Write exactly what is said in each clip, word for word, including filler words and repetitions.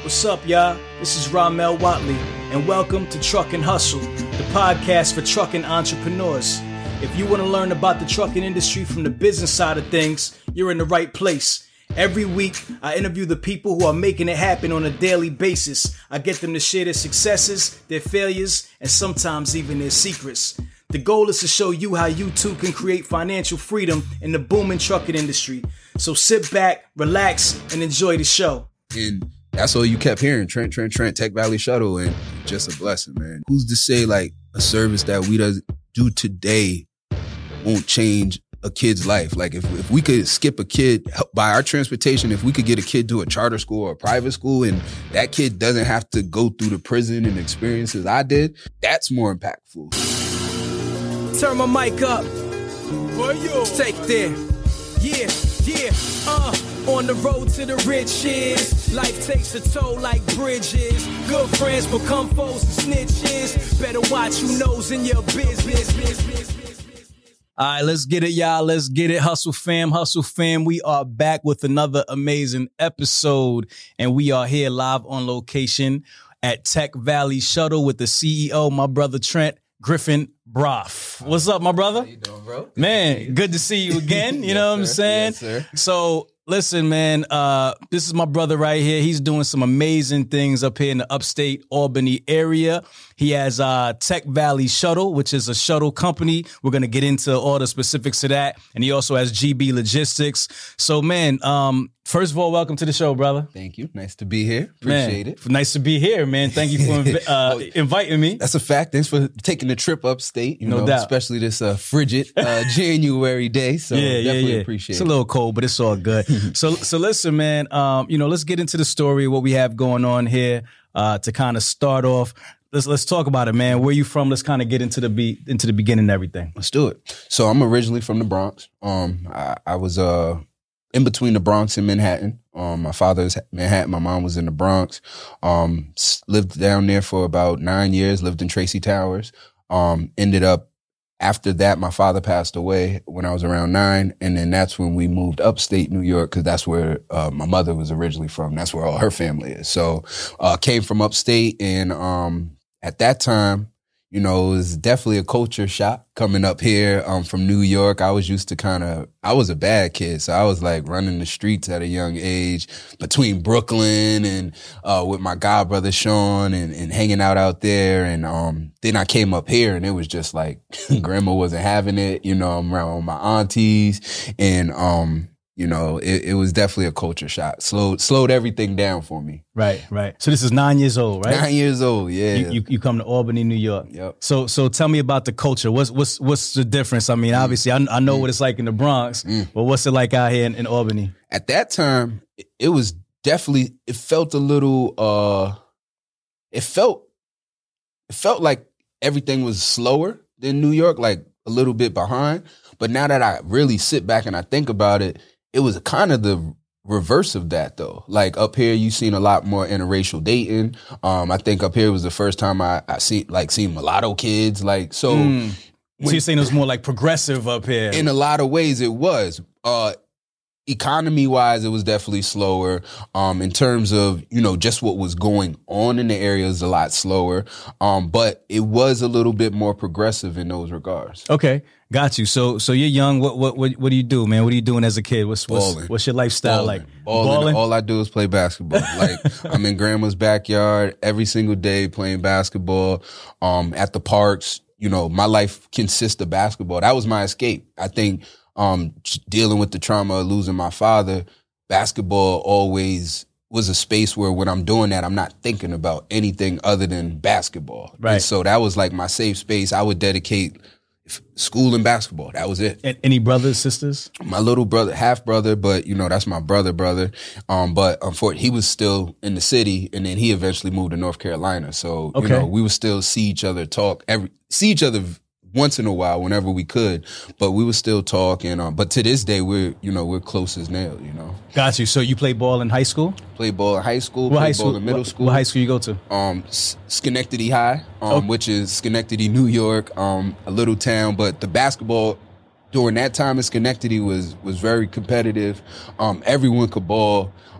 What's up, y'all? This is Ramel Watley, and welcome to Truck and Hustle, the podcast for trucking entrepreneurs. If you want to learn about the trucking industry from the business side of things, you're in the right place. Every week, I interview the people who are making it happen on a daily basis. I get them to share their successes, their failures, and sometimes even their secrets. The goal is to show you how you too can create financial freedom in the booming trucking industry. So sit back, relax, and enjoy the show. And that's all you kept hearing, Trent, Trent, Trent, Tech Valley Shuttle, and just a blessing, man. Who's to say, like, a service that we does do today won't change a kid's life? Like, if, if we could skip a kid by our transportation, if we could get a kid to a charter school or a private school, and that kid doesn't have to go through the prison and experiences I did, that's more impactful. Turn my mic up. Take there. Yeah, yeah, uh. On the road to the riches, life takes a toll like bridges. Good friends become foes and snitches. Better watch who knows in your business. All right, let's get it, y'all. Let's get it. Hustle fam, hustle fam. We are back with another amazing episode, and we are here live on location at Tech Valley Shuttle with the C E O, my brother Trent Griffin Broff. What's up, my brother? How you doing, bro? Good Man, to see you. good to see you again. You Yes, know what I'm sir. saying? Yes, sir. So, listen, man, uh, this is my brother right here. He's doing some amazing things up here in the upstate Albany area. He has uh, Tech Valley Shuttle, which is a shuttle company. We're going to get into all the specifics of that. And he also has G B Logistics. So, man, um, first of all, welcome to the show, brother. Thank you. Nice to be here. Appreciate Man, it. Nice to be here, man. Thank you for invi- uh, inviting me. That's a fact. Thanks for taking the trip upstate, you No know, doubt. especially this uh, frigid uh, January day. So Yeah, yeah, definitely yeah. appreciate It's a it. little cold, but it's all good. so, so listen, man. Um, you know, let's get into the story. What we have going on here uh, to kind of start off. Let's let's talk about it, man. Where you from? Let's kind of get into the be into the beginning and everything. Let's do it. So I'm originally from the Bronx. Um, I, I was uh in between the Bronx and Manhattan. Um, my father's Manhattan. My mom was in the Bronx. Um, s- lived down there for about nine years. Lived in Tracy Towers. Um, ended up after that, my father passed away when I was around nine, and then that's when we moved upstate New York because that's where uh, my mother was originally from. That's where all her family is. So, uh, came from upstate, and um, at that time, you know, it was definitely a culture shock coming up here um, from New York. I was used to kind of, I was a bad kid. So I was like running the streets at a young age between Brooklyn and uh, with my god brother Sean and, and hanging out out there. And um, then I came up here and it was just like grandma wasn't having it. You know, I'm around my aunties and, um, you know, it, it was definitely a culture shock. Slowed, slowed everything down for me. Right, right. So this is nine years old, right? Nine years old, yeah. You, you you come to Albany, New York. Yep. So so tell me about the culture. What's what's what's the difference? I mean, Mm. obviously, I, I know what it's like in the Bronx, Mm. but what's it like out here in, in Albany? At that time, it- it was definitely, it felt a little, uh, it felt, it felt like everything was slower than New York, like a little bit behind. But now that I really sit back and I think about it, it was kind of the reverse of that though. Like up here, you seen a lot more interracial dating. Um, I think up here was the first time I, I see like seen mulatto kids. Like, so Mm. So you're saying it was more like progressive up here? in a lot of ways it was. Uh, economy wise, it was definitely slower. Um, in terms of, you know, just what was going on in the area is a lot slower. Um, but it was a little bit more progressive in those regards. Okay, got you. So so you're young. What what what, what do you do, man? What are you doing as a kid? What's what's, Balling. what's your lifestyle Balling. like? Balling. All I do is play basketball. Like I'm in grandma's backyard every single day playing basketball. Um, at the parks, you know, my life consists of basketball. That was my escape. I think um, dealing with the trauma of losing my father, basketball always was a space where when I'm doing that, I'm not thinking about anything other than basketball. Right. And so that was like my safe space. I would dedicate f- school and basketball. That was it. A- Any brothers, sisters? My little brother, half brother, but you know, that's my brother, brother. Um, but unfortunately, he was still in the city and then he eventually moved to North Carolina. So, Okay. you know, we would still see each other talk every, see each other once in a while whenever we could, but we would still talk. And, um, but to this day, we're, you know, we're close as nails, you know. Got you. So you played ball in high school? Played ball in high school, What played high ball school? in middle what, school. What high school you go to? Um, S- Schenectady High, um, Oh. which is Schenectady, New York, um, a little town, but the basketball during that time in Schenectady was was very competitive. Um, everyone could ball.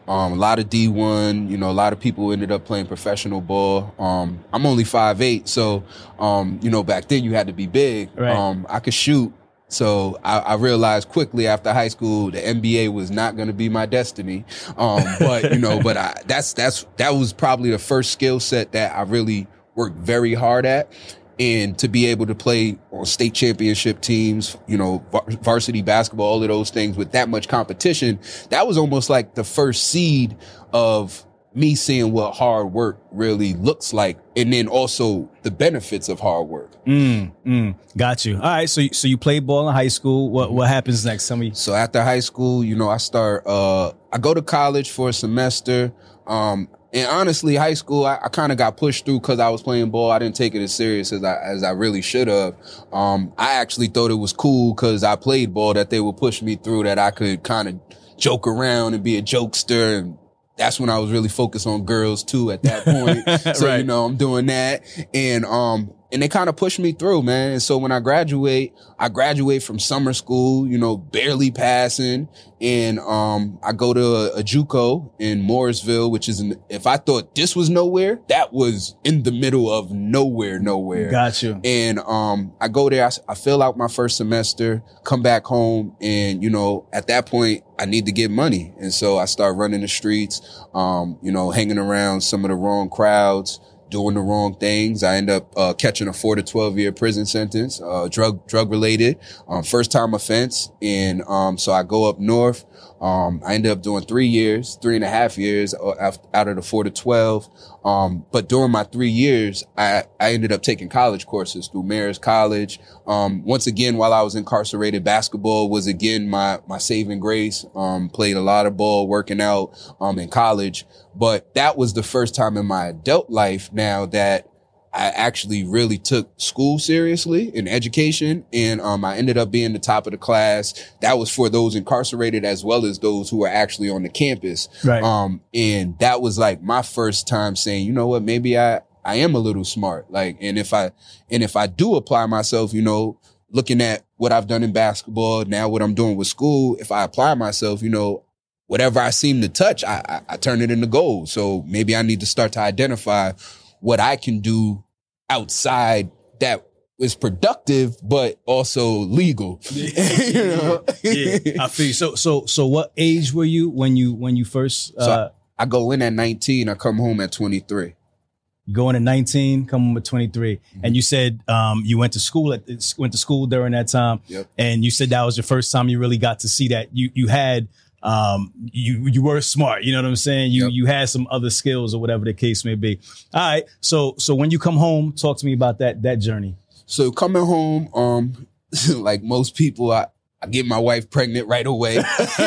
Um, a lot of D one, you know, a lot of people ended up playing professional ball. Um, I'm only five eight, so, um, you know, back then you had to be big. Right. Um, I could shoot. So I, I realized quickly after high school, the N B A was not going to be my destiny. Um, but, you know, but I, that's, that's, that was probably the first skill set that I really worked very hard at. And to be able to play on state championship teams, you know, varsity basketball, all of those things with that much competition, that was almost like the first seed of me seeing what hard work really looks like. And then also the benefits of hard work. Mm, mm, got you. All right. So, so you played ball in high school. What, what happens next? Tell me. So after high school, you know, I start, uh, I go to college for a semester. Um, And honestly, high school, I, I kind of got pushed through because I was playing ball. I didn't take it as serious as I as I really should have. Um, I actually thought it was cool because I played ball that they would push me through, that I could kind of joke around and be a jokester. And that's when I was really focused on girls too at that point. So, right. you know, I'm doing that. And, um, and they kind of pushed me through, man. And so when I graduate, I graduate from summer school, you know, barely passing. And, um, I go to a, a JUCO in Mooresville, which is, in, if I thought this was nowhere, that was in the middle of nowhere, nowhere. Got you. And, um, I go there, I, I fill out my first semester, come back home. And, you know, at that point, I need to get money. And so I start running the streets, um, you know, hanging around some of the wrong crowds, doing the wrong things. I end up uh, catching a four to twelve year prison sentence, uh, drug drug related, um, first time offense. And um, so I go up north. Um, I ended up doing three years, three and a half years out of the four to twelve. Um, but during my three years, I, I ended up taking college courses through Marist College. Um, once again, while I was incarcerated, basketball was again my, my saving grace. Um, played a lot of ball, working out, um, in college. But that was the first time in my adult life now that I actually really took school seriously in education. And, um, I ended up being the top of the class. That was for those incarcerated as well as those who were actually on the campus. Right. Um, and that was like my first time saying, you know what, maybe I, I am a little smart. Like, and if I, and if I do apply myself, you know, looking at what I've done in basketball, now what I'm doing with school, if I apply myself, you know, whatever I seem to touch, I, I, I turn it into gold. So maybe I need to start to identify what I can do outside that is productive, but also legal. You know? Yeah, I feel you. So, so, so what age were you when you, when you first, uh, so I, I go in at nineteen, I come home at twenty-three. Going at nineteen, come home at twenty-three. Mm-hmm. And you said, um, you went to school at, went to school during that time. Yep. And you said that was your first time you really got to see that you, you had, Um, you, you were smart, you know what I'm saying? You, yep. you had some other skills or whatever the case may be. All right. So, so when you come home, talk to me about that, that journey. So coming home, um, like most people, I, I get my wife pregnant right away.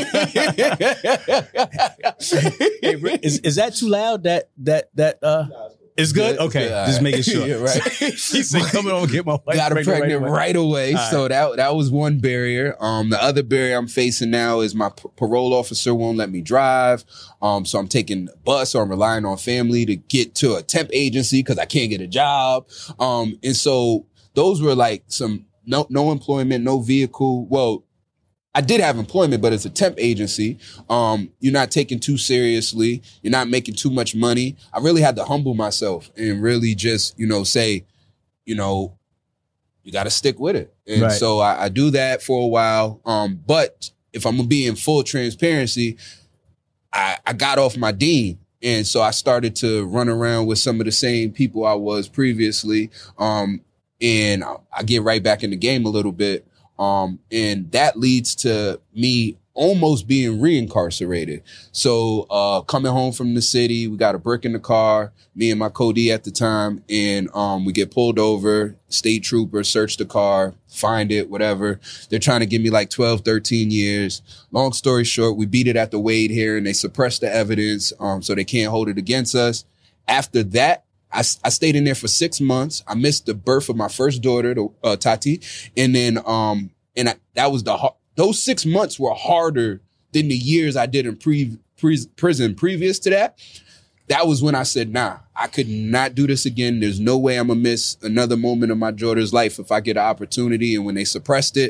Hey, is, is that too loud? That, that, that, uh, It's good? Good. Okay. Good. Just Right. making sure. Yeah, right. She said, come on and get my wife Got her pregnant, pregnant right away. right away. All So right. that that was one barrier. Um, the other barrier I'm facing now is my p- parole officer won't let me drive. Um, so I'm taking a bus or I'm relying on family to get to a temp agency because I can't get a job. Um, and so those were like some no no employment, no vehicle. Well, I did have employment, but it's a temp agency. Um, you're not taken too seriously. You're not making too much money. I really had to humble myself and really just, you know, say, you know, you got to stick with it. And Right. so I, I do that for a while. Um, but if I'm gonna be in full transparency, I, I got off my dean. And so I started to run around with some of the same people I was previously. Um, and I, I get right back in the game a little bit. Um, and that leads to me almost being reincarcerated. So, uh, coming home from the city, we got a brick in the car, me and my co-D at the time, and, um, we get pulled over, state trooper, search the car, find it, whatever. They're trying to give me like twelve, thirteen years. Long story short, we beat it at the Wade hearing. They suppressed the evidence, um, so they can't hold it against us. After that, I, I stayed in there for six months. I missed the birth of my first daughter, uh, Tati. And then, um, and I, that was the, those six months were harder than the years I did in pre, pre, prison previous to that. That was when I said, nah, I could not do this again. There's no way I'm going to miss another moment of my daughter's life if I get an opportunity. And when they suppressed it,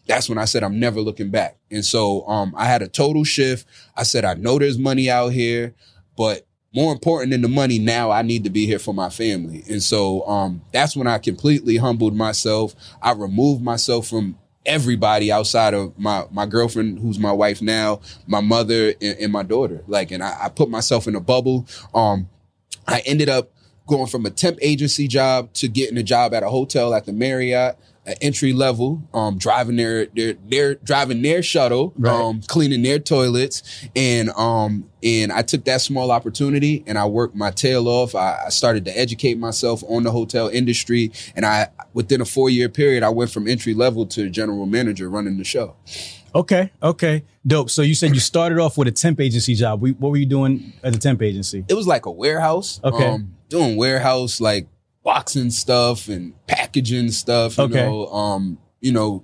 that's when I said, I'm never looking back. And so um, I had a total shift. I said, I know there's money out here, but more important than the money, now I need to be here for my family. And so um, that's when I completely humbled myself. I removed myself from everybody outside of my, my girlfriend, who's my wife now, my mother, and, and my daughter. Like, and I, I put myself in a bubble. Um, I ended up going from a temp agency job to getting a job at a hotel at the Marriott, at entry level, um, driving their, their, their, driving their shuttle, right. um, cleaning their toilets. And, um, and I took that small opportunity and I worked my tail off. I, I started to educate myself on the hotel industry. And I, within a four year period, I went from entry level to general manager running the show. Okay. Okay. Dope. So you said you started off with a temp agency job. What were you doing at the temp agency? It was like a warehouse. Okay. Um, doing warehouse, like boxing stuff and packaging stuff. You okay. know, um, you know,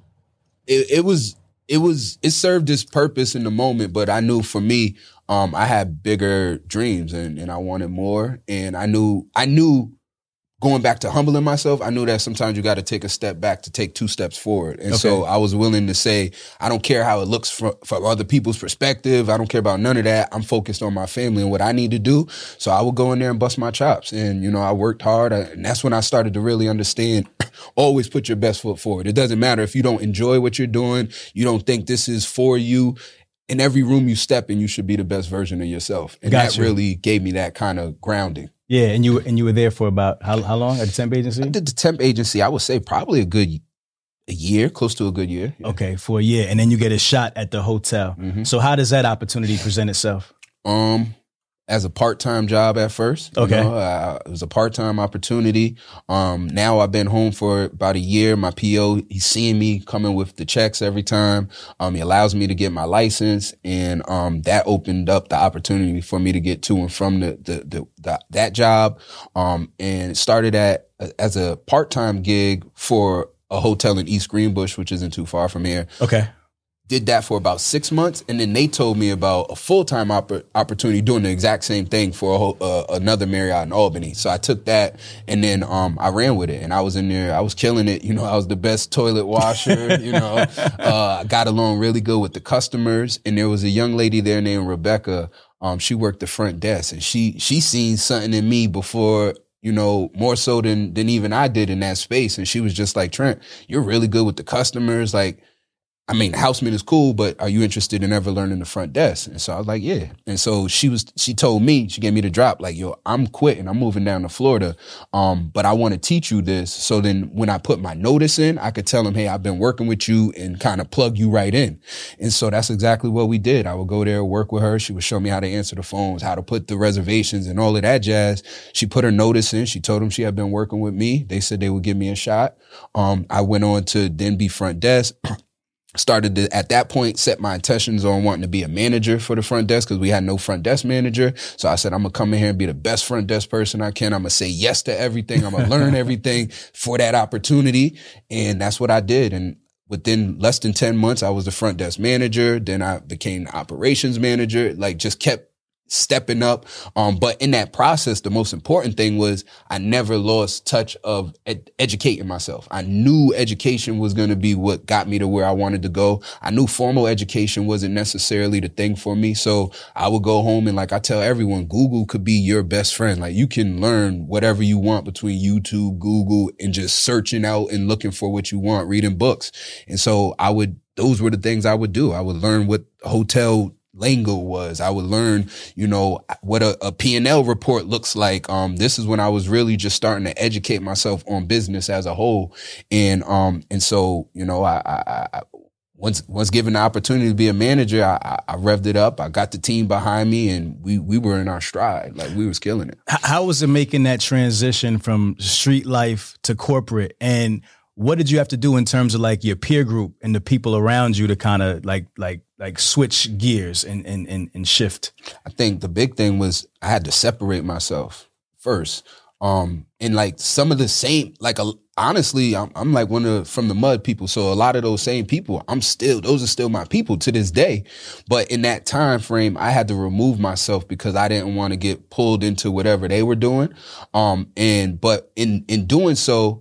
it, it was, it was, it served its purpose in the moment, but I knew for me, um, I had bigger dreams and, and I wanted more. And I knew, I knew going back to humbling myself, I knew that sometimes you got to take a step back to take two steps forward. And okay. so I was willing to say, I don't care how it looks from, from other people's perspective. I don't care about none of that. I'm focused on my family and what I need to do. So I would go in there and bust my chops. And, you know, I worked hard. And that's when I started to really understand, always put your best foot forward. It doesn't matter if you don't enjoy what you're doing. You don't think this is for you. In every room you step in, you should be the best version of yourself. And Got that you. really gave me that kind of grounding. Yeah, and you and you were there for about how how long at the temp agency? I did the temp agency, I would say probably a good a year, close to a good year. Yeah. Okay, for a year, and then you get a shot at the hotel. Mm-hmm. So how does that opportunity present itself? Um, as a part-time job at first. Okay. You know, uh, it was a part-time opportunity. Um, now I've been home for about a year. My P O, he's seeing me coming with the checks every time. Um, he allows me to get my license, and um, that opened up the opportunity for me to get to and from the the, the, the that job. Um, and it started at as a part-time gig for a hotel in East Greenbush, which isn't too far from here. Okay. Did that for about six months, and then they told me about a full-time opp- opportunity doing the exact same thing for a whole, uh, another Marriott in Albany. So I took that, and then um, I ran with it, and I was in there. I was killing it. You know, I was the best toilet washer. you know, uh, I got along really good with the customers, and there was a young lady there named Rebecca. Um, she worked the front desk, and she she seen something in me before. You know, more so than than even I did in that space, and she was just like, Trent, you're really good with the customers, like. I mean, houseman is cool, but are you interested in ever learning the front desk? And so I was like, yeah. And so she was, she told me, she gave me the drop, like, yo, I'm quitting. I'm moving down to Florida. Um, but I want to teach you this. So then when I put my notice in, I could tell them, hey, I've been working with you and kind of plug you right in. And so that's exactly what we did. I would go there, work with her. She would show me how to answer the phones, how to put the reservations and all of that jazz. She put her notice in. She told them she had been working with me. They said they would give me a shot. Um, I went on to then be front desk. Started to, at that point, set my intentions on wanting to be a manager for the front desk because we had no front desk manager. So I said, I'm going to come in here and be the best front desk person I can. I'm going to say yes to everything. I'm going to learn everything for that opportunity. And that's what I did. And within less than ten months, I was the front desk manager. Then I became the operations manager, like just kept stepping up. Um, but in that process, the most important thing was I never lost touch of ed- educating myself. I knew education was going to be what got me to where I wanted to go. I knew formal education wasn't necessarily the thing for me. So I would go home and, like I tell everyone, Google could be your best friend. Like, you can learn whatever you want between YouTube, Google, and just searching out and looking for what you want, reading books. And so I would, those were the things I would do. I would learn what hotel lingo was. I would learn, you know, what a, a P and L report looks like. Um, this is when I was really just starting to educate myself on business as a whole. And, um, and so, you know, I, I, I once, once given the opportunity to be a manager, I, I, I revved it up. I got the team behind me, and we, we were in our stride. Like, we was killing it. How was it making that transition from street life to corporate? And what did you have to do in terms of, like, your peer group and the people around you to kind of like, like, like switch gears and, and, and, and shift? I think the big thing was I had to separate myself first. Um, and like some of the same, like, a, honestly, I'm, I'm like one of from the mud people. So a lot of those same people, I'm still, those are still my people to this day. But in that time frame, I had to remove myself because I didn't want to get pulled into whatever they were doing. Um, and, but in, in doing so,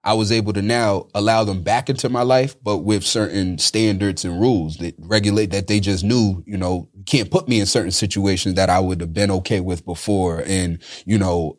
I was able to now allow them back into my life, but with certain standards and rules that regulate that they just knew, you know, can't put me in certain situations that I would have been okay with before. And, you know,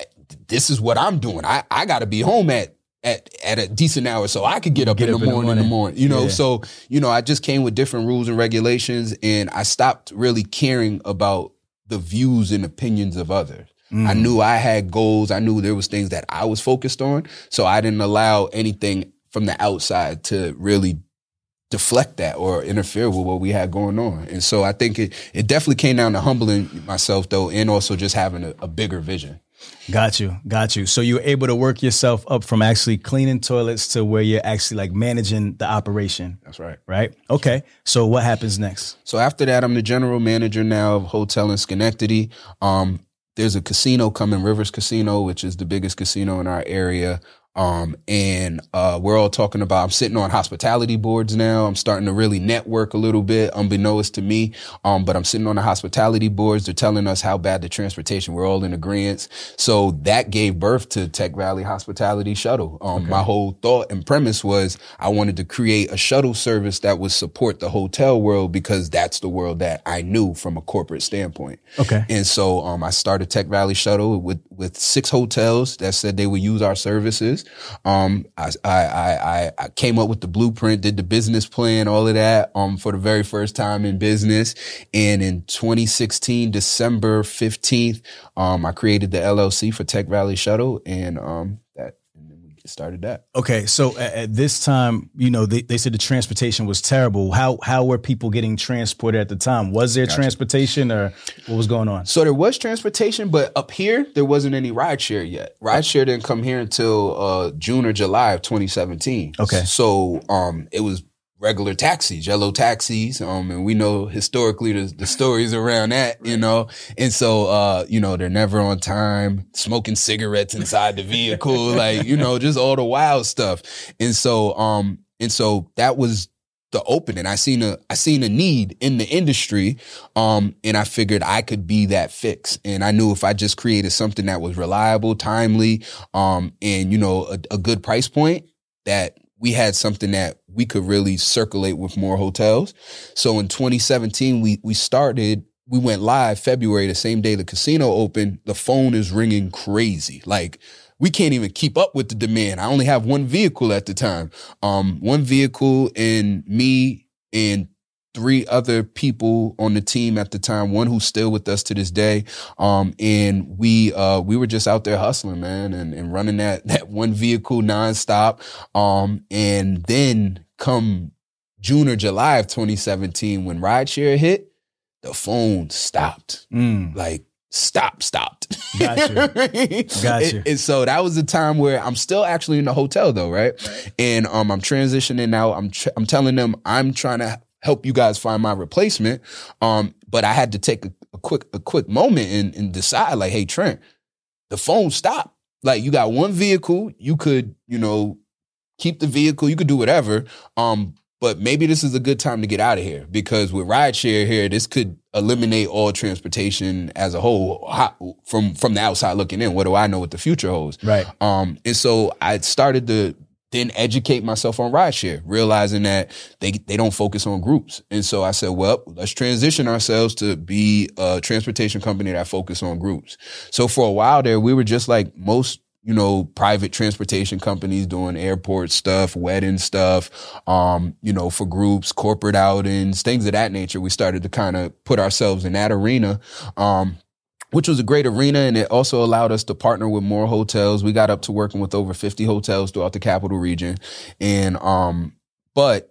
this is what I'm doing. I, I got to be home at, at, at a decent hour so I could get up get in, up the in, morning, in the morning, you know? Yeah. So, you know, I just came with different rules and regulations, and I stopped really caring about the views and opinions of others. Mm. I knew I had goals. I knew there was things that I was focused on. So I didn't allow anything from the outside to really deflect that or interfere with what we had going on. And so I think it, it definitely came down to humbling myself, though, and also just having a, a bigger vision. Got you. Got you. So you were able to work yourself up from actually cleaning toilets to where you're actually like managing the operation. That's right. Right. Okay. So what happens next? So after that, I'm the general manager now of hotel in Schenectady. Um, there's a casino coming, Rivers Casino, which is the biggest casino in our area. Um, and, uh, we're all talking about, I'm sitting on hospitality boards now. I'm starting to really network a little bit, unbeknownst to me. Um, but I'm sitting on the hospitality boards. They're telling us how bad the transportation, we're all in agreement. So that gave birth to Tech Valley Hospitality Shuttle. Um, okay. My whole thought and premise was I wanted to create a shuttle service that would support the hotel world, because that's the world that I knew from a corporate standpoint. Okay. And so, um, I started Tech Valley Shuttle with, with six hotels that said they would use our services. Um, I, I, I, I came up with the blueprint, did the business plan, all of that, um, for the very first time in business. And in twenty sixteen, December fifteenth, um, I created the L L C for Tech Valley Shuttle, and, um, that, and then we started that. Okay. So at, at this time, you know, they, they said the transportation was terrible. How, how were people getting transported at the time? Was there gotcha. transportation, or what was going on? So there was transportation, but up here, there wasn't any rideshare yet. Rideshare didn't come here until, uh, June or July of twenty seventeen. Okay. So, um, it was regular taxis, yellow taxis. Um, and we know historically the, the stories around that, you know, and so, uh, you know, they're never on time, smoking cigarettes inside the vehicle, like, you know, just all the wild stuff. And so, um, and so that was the opening. I seen a, I seen a need in the industry. Um, and I figured I could be that fix. And I knew if I just created something that was reliable, timely, um, and, you know, a, a good price point, that we had something that we could really circulate with more hotels. So in twenty seventeen, we, we started, we went live February, the same day the casino opened. The phone is ringing crazy. Like, we can't even keep up with the demand. I only have one vehicle at the time. Um, one vehicle, and me and three other people on the team at the time, one who's still with us to this day. Um, and we, uh, we were just out there hustling, man, and, and running that, that one vehicle nonstop. Um, and then come June or July of twenty seventeen, when rideshare hit, the phone stopped. Mm. Like, stop, stopped. Gotcha. Gotcha. And, and so that was the time where I'm still actually in the hotel though, right? right. And, um, I'm transitioning now. I'm, tr- I'm telling them I'm trying to help you guys find my replacement. Um, but I had to take a, a quick, a quick moment and, and decide, like, hey, Trent, the phone stopped. Like, you got one vehicle, you could, you know, keep the vehicle, you could do whatever. Um, but maybe this is a good time to get out of here, because with rideshare here, this could eliminate all transportation as a whole from, from the outside looking in. What do I know what the future holds? Right. Um, and so I started to then educate myself on rideshare, realizing that they they don't focus on groups. And so I said, well, let's transition ourselves to be a transportation company that focus on groups. So for a while there, we were just like most, you know, private transportation companies doing airport stuff, wedding stuff, um, you know, for groups, corporate outings, things of that nature. We started to kind of put ourselves in that arena. Um, which was a great arena, and it also allowed us to partner with more hotels. We got up to working with over fifty hotels throughout the capital region. And, um, but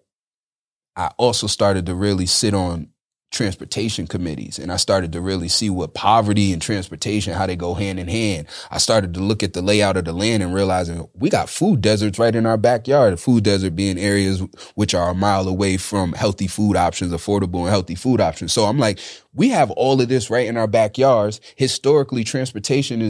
I also started to really sit on transportation committees, and I started to really see what poverty and transportation, how they go hand in hand. I started to look at the layout of the land and realizing we got food deserts right in our backyard. A food desert being areas which are a mile away from healthy food options, affordable and healthy food options. So I'm like, we have all of this right in our backyards. Historically, transportation is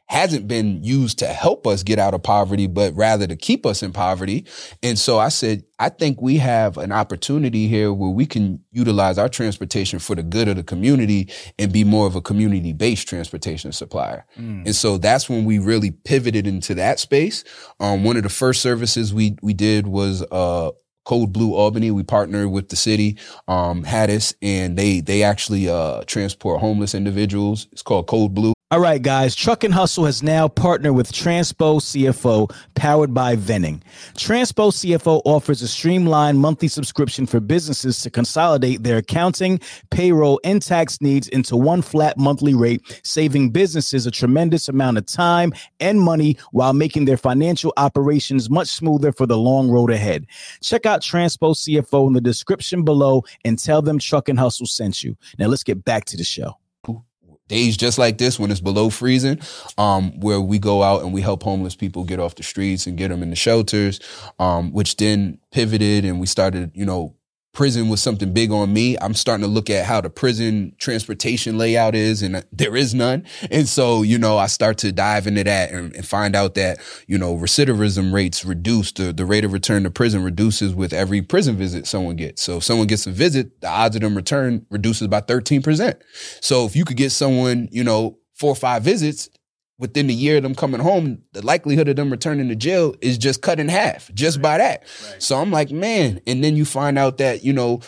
hasn't been used to help us get out of poverty, but rather to keep us in poverty. And so I said, I think we have an opportunity here where we can utilize our transportation for the good of the community and be more of a community-based transportation supplier. Mm. And so that's when we really pivoted into that space. Um, one of the first services we we did was uh, Code Blue Albany. We partnered with the city, um, Hattis, and they they actually uh, transport homeless individuals. It's called Code Blue. All right, guys, Truck and Hustle has now partnered with Transpo C F O, powered by Venning. Transpo C F O offers a streamlined monthly subscription for businesses to consolidate their accounting, payroll, and tax needs into one flat monthly rate, saving businesses a tremendous amount of time and money while making their financial operations much smoother for the long road ahead. Check out Transpo C F O in the description below and tell them Truck and Hustle sent you. Now let's get back to the show. Days just like this when it's below freezing, um, where we go out and we help homeless people get off the streets and get them in the shelters, um, which then pivoted and we started, you know, prison was something big on me. I'm starting to look at how the prison transportation layout is, and there is none. And so, you know, I start to dive into that and, and find out that, you know, recidivism rates reduce. The, the rate of return to prison reduces with every prison visit someone gets. So if someone gets a visit, the odds of them return reduces by thirteen percent. So if you could get someone, you know, four or five visits, within the year of them coming home, the likelihood of them returning to jail is just cut in half just right. by that. Right. So I'm like, man. And then you find out that, you know,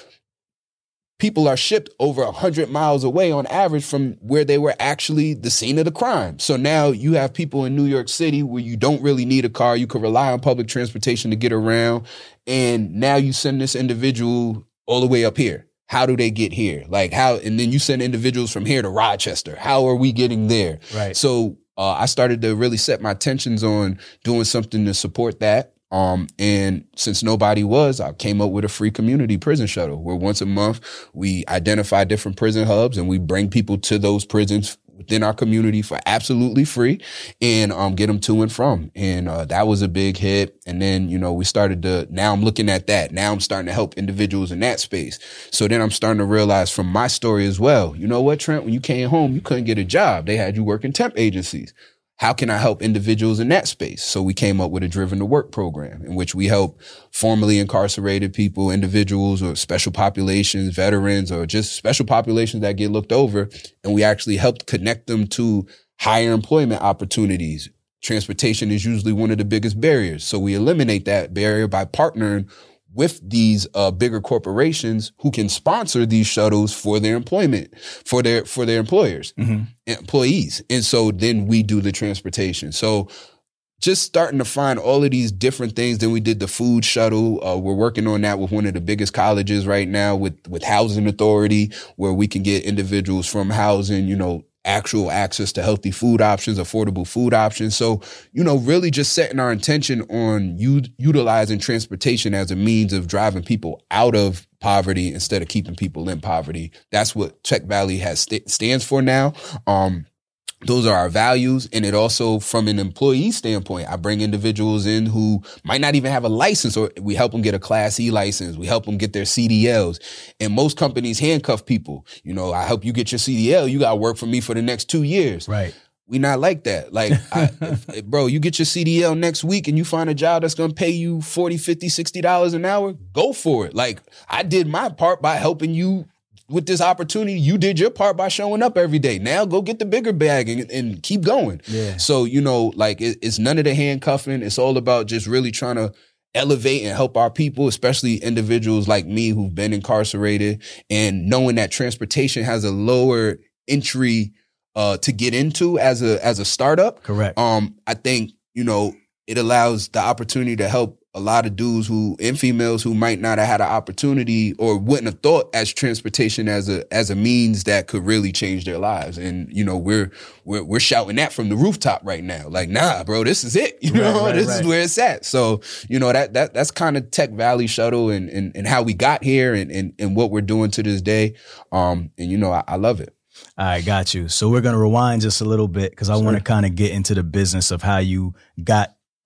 people are shipped over one hundred miles away on average from where they were actually the scene of the crime. So now you have people in New York City where you don't really need a car. You could rely on public transportation to get around. And now you send this individual all the way up here. How do they get here? Like how, and then you send individuals from here to Rochester. How are we getting there? Right. So Uh, I started to really set my tensions on doing something to support that. Um, and since nobody was, I came up with a free community prison shuttle where once a month we identify different prison hubs and we bring people to those prisons within our community for absolutely free and um, get them to and from. And uh, that was a big hit. And then, you know, we started to, now I'm looking at that. Now I'm starting to help individuals in that space. So then I'm starting to realize from my story as well, you know what, Trent, when you came home, you couldn't get a job. They had you working temp agencies. How can I help individuals in that space? So we came up with a Driven to Work program in which we help formerly incarcerated people, individuals or special populations, veterans, or just special populations that get looked over. And we actually helped connect them to higher employment opportunities. Transportation is usually one of the biggest barriers. So we eliminate that barrier by partnering with these uh, bigger corporations who can sponsor these shuttles for their employment, for their for their employers, mm-hmm. employees. And so then we do the transportation. So just starting to find all of these different things. Then we did the food shuttle. Uh, we're working on that with one of the biggest colleges right now with, with Housing Authority, where we can get individuals from housing, you know, actual access to healthy food options, affordable food options. So, you know, really just setting our intention on u- utilizing transportation as a means of driving people out of poverty instead of keeping people in poverty. That's what Tech Valley has st- stands for now. Um, Those are our values. And it also, from an employee standpoint, I bring individuals in who might not even have a license, or we help them get a Class E license. We help them get their C D Ls. And most companies handcuff people. You know, I help you get your C D L. You got to work for me for the next two years. Right. We not like that. Like, I, if, bro, you get your C D L next week and you find a job that's going to pay you forty, fifty, sixty dollars an hour, go for it. Like, I did my part by helping you with this opportunity. You did your part by showing up every day. Now go get the bigger bag and, and keep going. Yeah. So, you know, like it, it's none of the handcuffing. It's all about just really trying to elevate and help our people, especially individuals like me who've been incarcerated, and knowing that transportation has a lower entry uh, to get into as a as a startup. Correct. Um, I think, you know, it allows the opportunity to help a lot of dudes who and females who might not have had an opportunity or wouldn't have thought as transportation as a as a means that could really change their lives. And, you know, we're we're we're shouting that from the rooftop right now. Like, nah, bro, this is it. You know, right, right, this right. is where it's at. So, you know, that that that's kind of Tech Valley Shuttle and, and and how we got here and and and what we're doing to this day. Um, and you know, I, I love it. All right, got you. So we're gonna rewind just a little bit because I want to kind of get into the business of how you got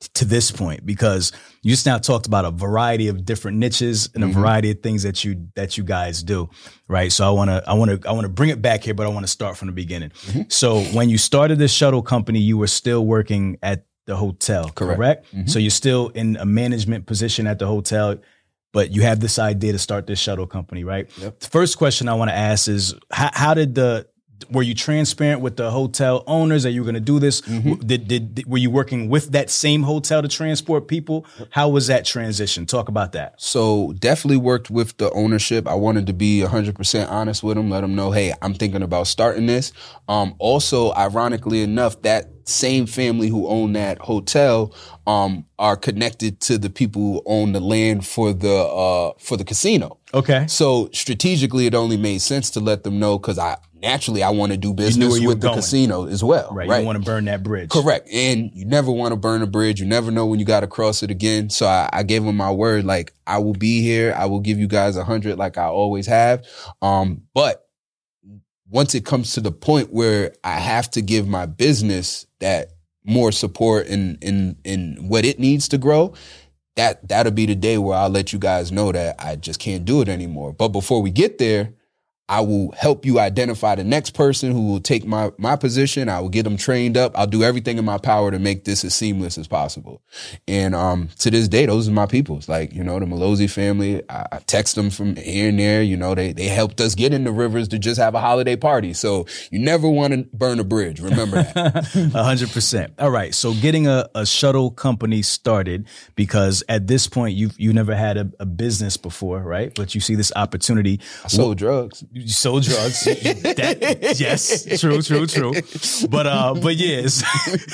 to this point? Because you just now talked about a variety of different niches and a mm-hmm. variety of things that you that you guys do, right? So I want to I want to I want to bring it back here, but I want to start from the beginning. Mm-hmm. So when you started this shuttle company, you were still working at the hotel, correct? correct? Mm-hmm. So you're still in a management position at the hotel, but you have this idea to start this shuttle company, right? Yep. The first question I want to ask is how, how did the Were you transparent with the hotel owners that you were going to do this? Mm-hmm. Did, did, did were you working with that same hotel to transport people? How was that transition? Talk about that. So definitely worked with the ownership. I wanted to be one hundred percent honest with them, let them know, hey, I'm thinking about starting this. Um, also, ironically enough, that same family who owned that hotel um, are connected to the people who own the land for the uh, for the casino. Okay. So strategically, it only made sense to let them know because I naturally I want to do business with the going. casino as well. Right. right? You don't want to burn that bridge. Correct. And you never want to burn a bridge. You never know when you got to cross it again. So I, I gave them my word. Like, I will be here. I will give you guys a hundred like I always have. Um, but once it comes to the point where I have to give my business that more support in, in, in what it needs to grow, that, that'll be the day where I'll let you guys know that I just can't do it anymore. But before we get there, I will help you identify the next person who will take my, my position. I will get them trained up. I'll do everything in my power to make this as seamless as possible. And um, to this day, those are my peoples. Like, you know, the Malozzi family, I, I text them from here and there. You know, they, they helped us get in the Rivers to just have a holiday party. So you never want to burn a bridge. Remember that. A hundred percent. All right. So getting a, a shuttle company started, because at this point, you've, you never had a, a business before, right? But you see this opportunity. I sold well, drugs. You sold drugs. That, yes, true, true, true. But uh, but yes.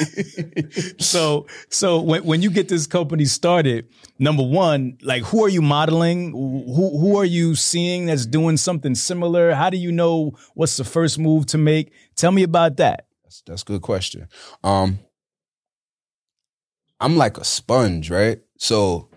so so when when you get this company started, number one, like, who are you modeling? Who who are you seeing that's doing something similar? How do you know what's the first move to make? Tell me about that. That's that's a good question. Um, I'm like a sponge, right? So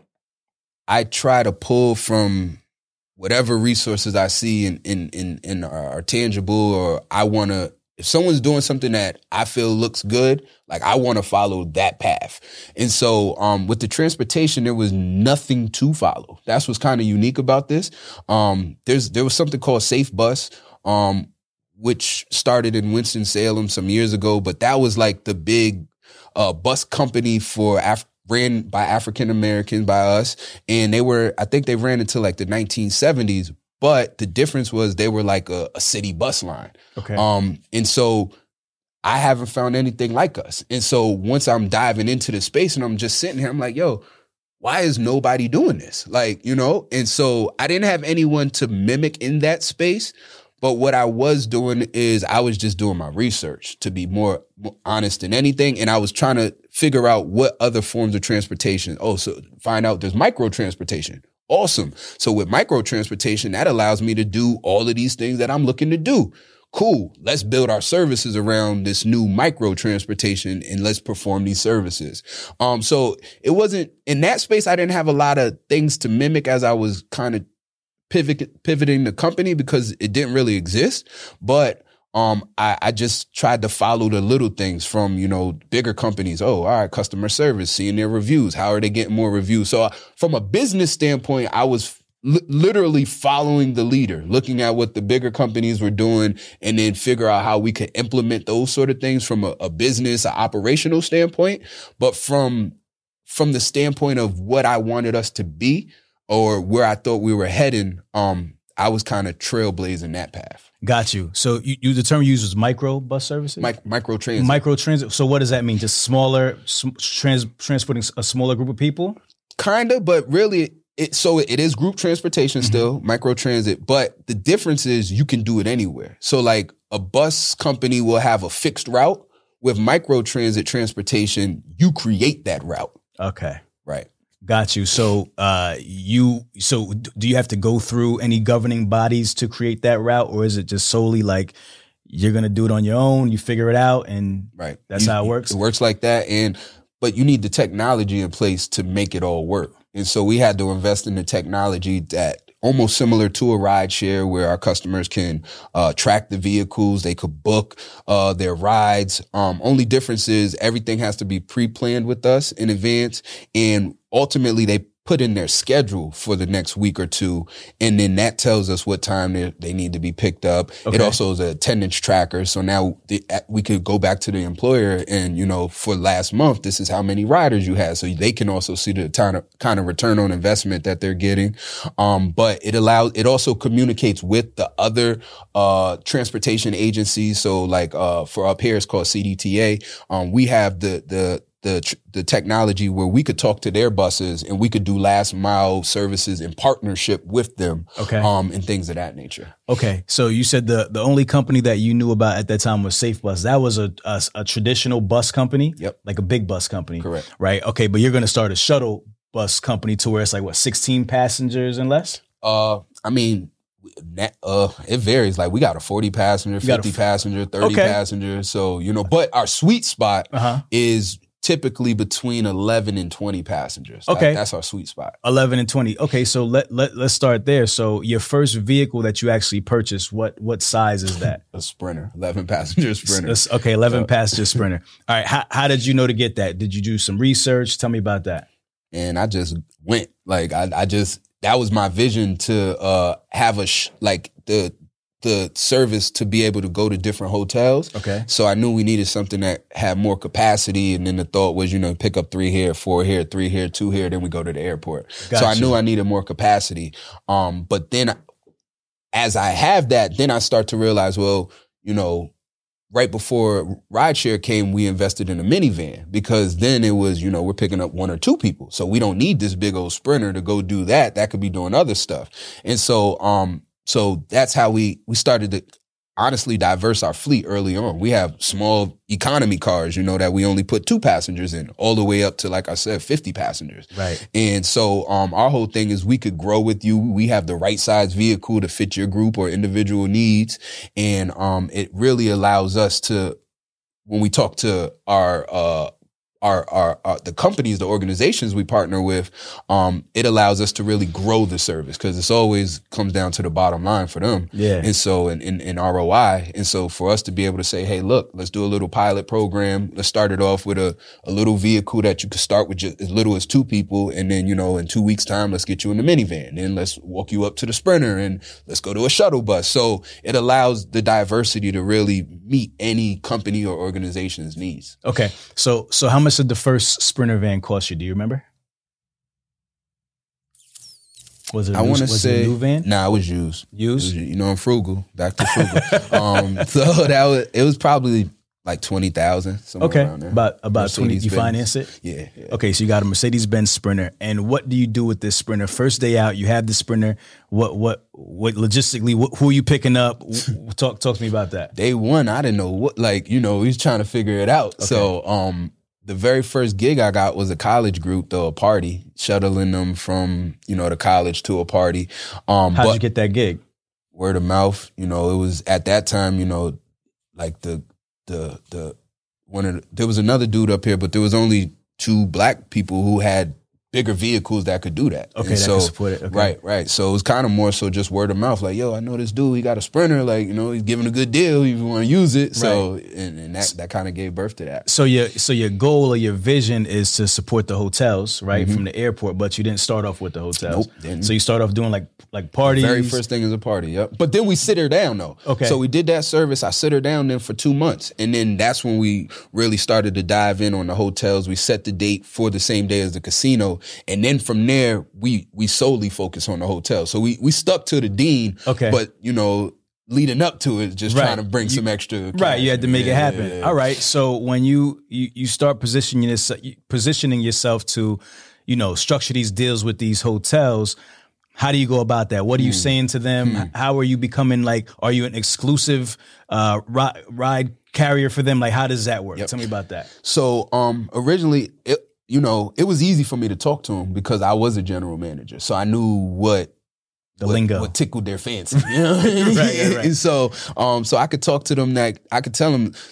I try to pull from whatever resources I see in in in, in are, are tangible, or I want to, if someone's doing something that I feel looks good, like I want to follow that path. And so um, with the transportation, there was nothing to follow. That's what's kind of unique about this. Um, there's there was something called Safe Bus, um, which started in Winston-Salem some years ago, but that was like the big uh, bus company for Af- ran by African Americans, by us. And they were, I think they ran until like the nineteen seventies. But the difference was they were like a, a city bus line. Okay. Um, and so I haven't found anything like us. And so once I'm diving into the space and I'm just sitting here, I'm like, yo, why is nobody doing this? Like, you know, and so I didn't have anyone to mimic in that space. But what I was doing is I was just doing my research, to be more, more honest than anything. And I was trying to figure out what other forms of transportation. Oh, so find out there's micro transportation. Awesome. So with micro transportation, that allows me to do all of these things that I'm looking to do. Cool. Let's build our services around this new micro transportation and let's perform these services. Um, so it wasn't in that space. I didn't have a lot of things to mimic as I was kind of Pivot, pivoting the company, because it didn't really exist. But um, I, I just tried to follow the little things from, you know, bigger companies. Oh, all right, customer service, seeing their reviews. How are they getting more reviews? So uh, from a business standpoint, I was li- literally following the leader, looking at what the bigger companies were doing, and then figure out how we could implement those sort of things from a, a business, an operational standpoint. But from from the standpoint of what I wanted us to be, or where I thought we were heading, um, I was kind of trailblazing that path. Got you. So you, you the term you use was micro bus services? Mi- micro transit. Micro transit. So what does that mean? Just smaller, trans, transporting a smaller group of people? Kind of, but really, it, so it is group transportation still, mm-hmm. micro transit. But the difference is you can do it anywhere. So like a bus company will have a fixed route. With micro transit transportation, you create that route. Okay. Right. Got you. So, uh, you, so do you have to go through any governing bodies to create that route, or is it just solely like you're going to do it on your own, you figure it out, and right. that's you, how it works? It works like that. And, but you need the technology in place to make it all work. And so we had to invest in the technology that almost similar to a ride share where our customers can uh, track the vehicles. They could book uh, their rides. Um, only difference is everything has to be pre-planned with us in advance. And ultimately, they put in their schedule for the next week or two. And then that tells us what time they, they need to be picked up. Okay. It also is an attendance tracker. So now the, we could go back to the employer and, you know, for last month, this is how many riders you had. So they can also see the kind of, kind of return on investment that they're getting. Um, but it allows, it also communicates with the other, uh, transportation agencies. So like, uh, for up here, it's called C D T A. Um, we have the, the, the the technology where we could talk to their buses and we could do last mile services in partnership with them. Okay. Um, and things of that nature. Okay. So you said the, the only company that you knew about at that time was Safe Bus. That was a, a, a traditional bus company. Yep. Like a big bus company. Correct. Right. Okay. But you're going to start a shuttle bus company to where it's like what, sixteen passengers and less? Uh, I mean, Uh, it varies. Like we got a forty passenger, fifty a, passenger, thirty okay. passenger. So, you know, but our sweet spot uh-huh. is typically between eleven and twenty passengers. Okay. That, that's our sweet spot. eleven and twenty. Okay. So let, let, let's start there. So your first vehicle that you actually purchased, what, what size is that? A Sprinter, eleven passenger Sprinter. Okay. eleven so. passenger Sprinter. All right. How, how did you know to get that? Did you do some research? Tell me about that. And I just went like, I, I just, that was my vision to, uh, have a, sh- like the, the service to be able to go to different hotels. Okay. So I knew we needed something that had more capacity. And then the thought was, you know, pick up three here, four here, three here, two here, then we go to the airport. Gotcha. So I knew I needed more capacity. Um, but then as I have that, then I start to realize, well, you know, right before rideshare came, we invested in a minivan because then it was, you know, we're picking up one or two people. So we don't need this big old Sprinter to go do that. That could be doing other stuff. And so, um, So that's how we, we started to honestly diverse our fleet early on. We have small economy cars, you know, that we only put two passengers in all the way up to, like I said, fifty passengers. Right. And so, um, our whole thing is we could grow with you. We have the right size vehicle to fit your group or individual needs. And, um, it really allows us to, when we talk to our, uh, Our, our, our, the companies, the organizations we partner with, um, it allows us to really grow the service because it's always comes down to the bottom line for them. Yeah. And so, in, in, in R O I. And so for us to be able to say, hey, look, let's do a little pilot program. Let's start it off with a, a little vehicle that you could start with just as little as two people. And then, you know, in two weeks time, let's get you in the minivan. Then let's walk you up to the Sprinter and let's go to a shuttle bus. So it allows the diversity to really meet any company or organization's needs. Okay. So, so how much did the first Sprinter van cost you? Do you remember? Was it? I want to say it a new van? Nah, it was used. Used? Was, you know, I'm frugal. Back to frugal. um, so that was it. Was probably like twenty thousand. Okay, around there. about about twenty. You finance it? Yeah, yeah. Okay, so you got a Mercedes-Benz Sprinter, and what do you do with this Sprinter? First day out, you have the Sprinter. What what what logistically? What, who are you picking up? talk talk to me about that. Day one, I didn't know what. Like you know, he's trying to figure it out. Okay. So um. The very first gig I got was a college group, though, a party, shuttling them from, you know, the college to a party. Um, How'd but you get that gig? Word of mouth. You know, it was at that time, you know, like the, the, the, one of the, there was another dude up here, but there was only two black people who had bigger vehicles that could do that. Okay, and that so, could support it. Okay. Right, right. So it was kind of more so just word of mouth. Like, yo, I know this dude. He got a Sprinter. Like, you know, he's giving a good deal if you want to use it. So, right. and, and that that kind of gave birth to that. So your so your goal or your vision is to support the hotels, right, mm-hmm. from the airport. But you didn't start off with the hotels. Nope. Didn't. So you start off doing like like parties. The very first thing is a party. Yep. But then we sit her down though. Okay. So we did that service. I sit her down then for two months, and then that's when we really started to dive in on the hotels. We set the date for the same day as the casino, and then from there, we we solely focus on the hotel. So we we stuck to the dean, okay. but you know, leading up to it, just right. trying to bring you, some extra cash. Right, you had to make yeah, it happen. Yeah, yeah. All right. So when you, you you start positioning yourself positioning yourself to, you know, structure these deals with these hotels, how do you go about that? What are you mm. saying to them? Mm. How are you becoming like, are you an exclusive uh, ride, ride carrier for them? Like, how does that work? Yep. Tell me about that. So um, originally, it, you know, it was easy for me to talk to them because I was a general manager. So I knew what the what, lingo, what tickled their fancy. You know? right, right, right. And so, um, so I could talk to them that I could tell them that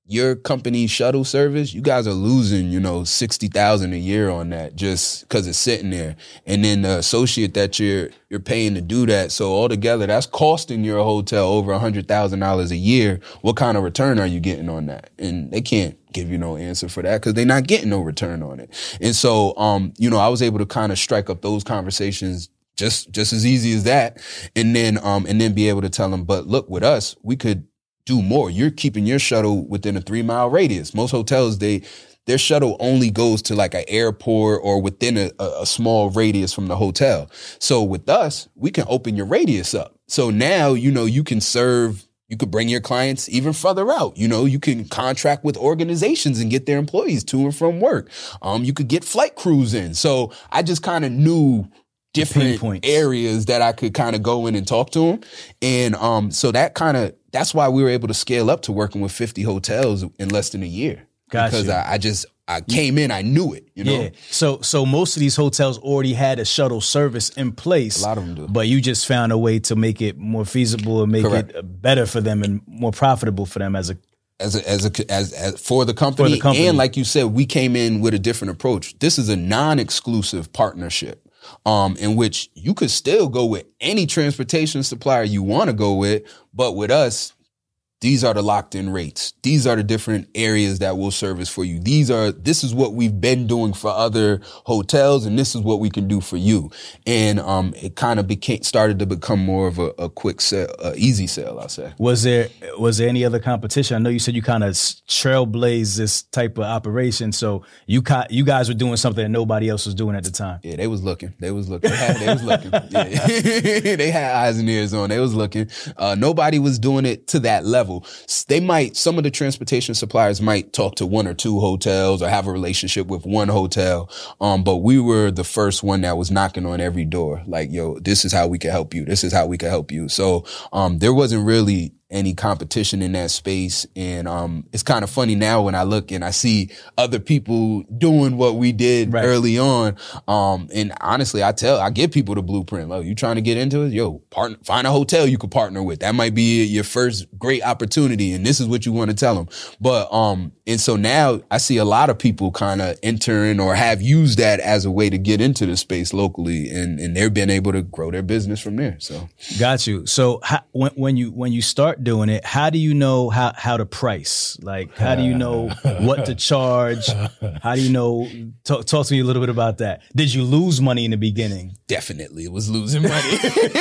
your company shuttle service, you guys are losing, you know, sixty thousand a year on that just because it's sitting there. And then the associate that you're you're paying to do that. So altogether, that's costing your hotel over a hundred thousand dollars a year. What kind of return are you getting on that? And they can't give you no answer for that because they're not getting no return on it. And so, um, you know, I was able to kind of strike up those conversations just just as easy as that, and then um and then be able to tell them, but look, with us, we could do more. You're keeping your shuttle within a three mile radius. Most hotels, they, their shuttle only goes to like an airport or within a, a small radius from the hotel. So with us, we can open your radius up. So now, you know, you can serve, you could bring your clients even further out. You know, you can contract with organizations and get their employees to and from work. Um, you could get flight crews in. So I just kind of knew different areas that I could kind of go in and talk to them. And um, so that kind of, that's why we were able to scale up to working with fifty hotels in less than a year. Gotcha. Because I, I just, I came in, I knew it, you know? Yeah. So, so most of these hotels already had a shuttle service in place. A lot of them do. But you just found a way to make it more feasible and make Correct. it better for them and more profitable for them as a As a, as a, as, as for the company. For the company. And like you said, we came in with a different approach. This is a non-exclusive partnership. Um, in which you could still go with any transportation supplier you want to go with, but with us, these are the locked in rates. These are the different areas that we'll service for you. These are, this is what we've been doing for other hotels, and this is what we can do for you. And um, it kind of became, started to become more of a, a quick sale, uh, easy sale, I'll say. Was there, was there any other competition? I know you said you kind of trailblazed this type of operation. So you ca- you guys were doing something that nobody else was doing at the time. Yeah, they was looking. They was looking. They, had, they was looking. Yeah. They had eyes and ears on. They was looking. Uh, nobody was doing it to that level. They might, some of the transportation suppliers might talk to one or two hotels or have a relationship with one hotel. Um, but we were the first one that was knocking on every door. Like, yo, this is how we can help you. This is how we can help you. So, um, there wasn't really any competition in that space. And um, it's kind of funny now when I look and I see other people doing what we did right. early on. Um, and honestly, I tell, I give people the blueprint. Like, you trying to get into it? Yo, partner, find a hotel you could partner with. That might be your first great opportunity. And this is what you want to tell them. But, um, and so now I see a lot of people kind of entering or have used that as a way to get into the space locally, and, and they're been able to grow their business from there. So got you. So how, when, when you, when you start doing it, how do you know how, how to price? Like, how do you know what to charge? How do you know? Talk, talk to me a little bit about that. Did you lose money in the beginning? Definitely was losing money.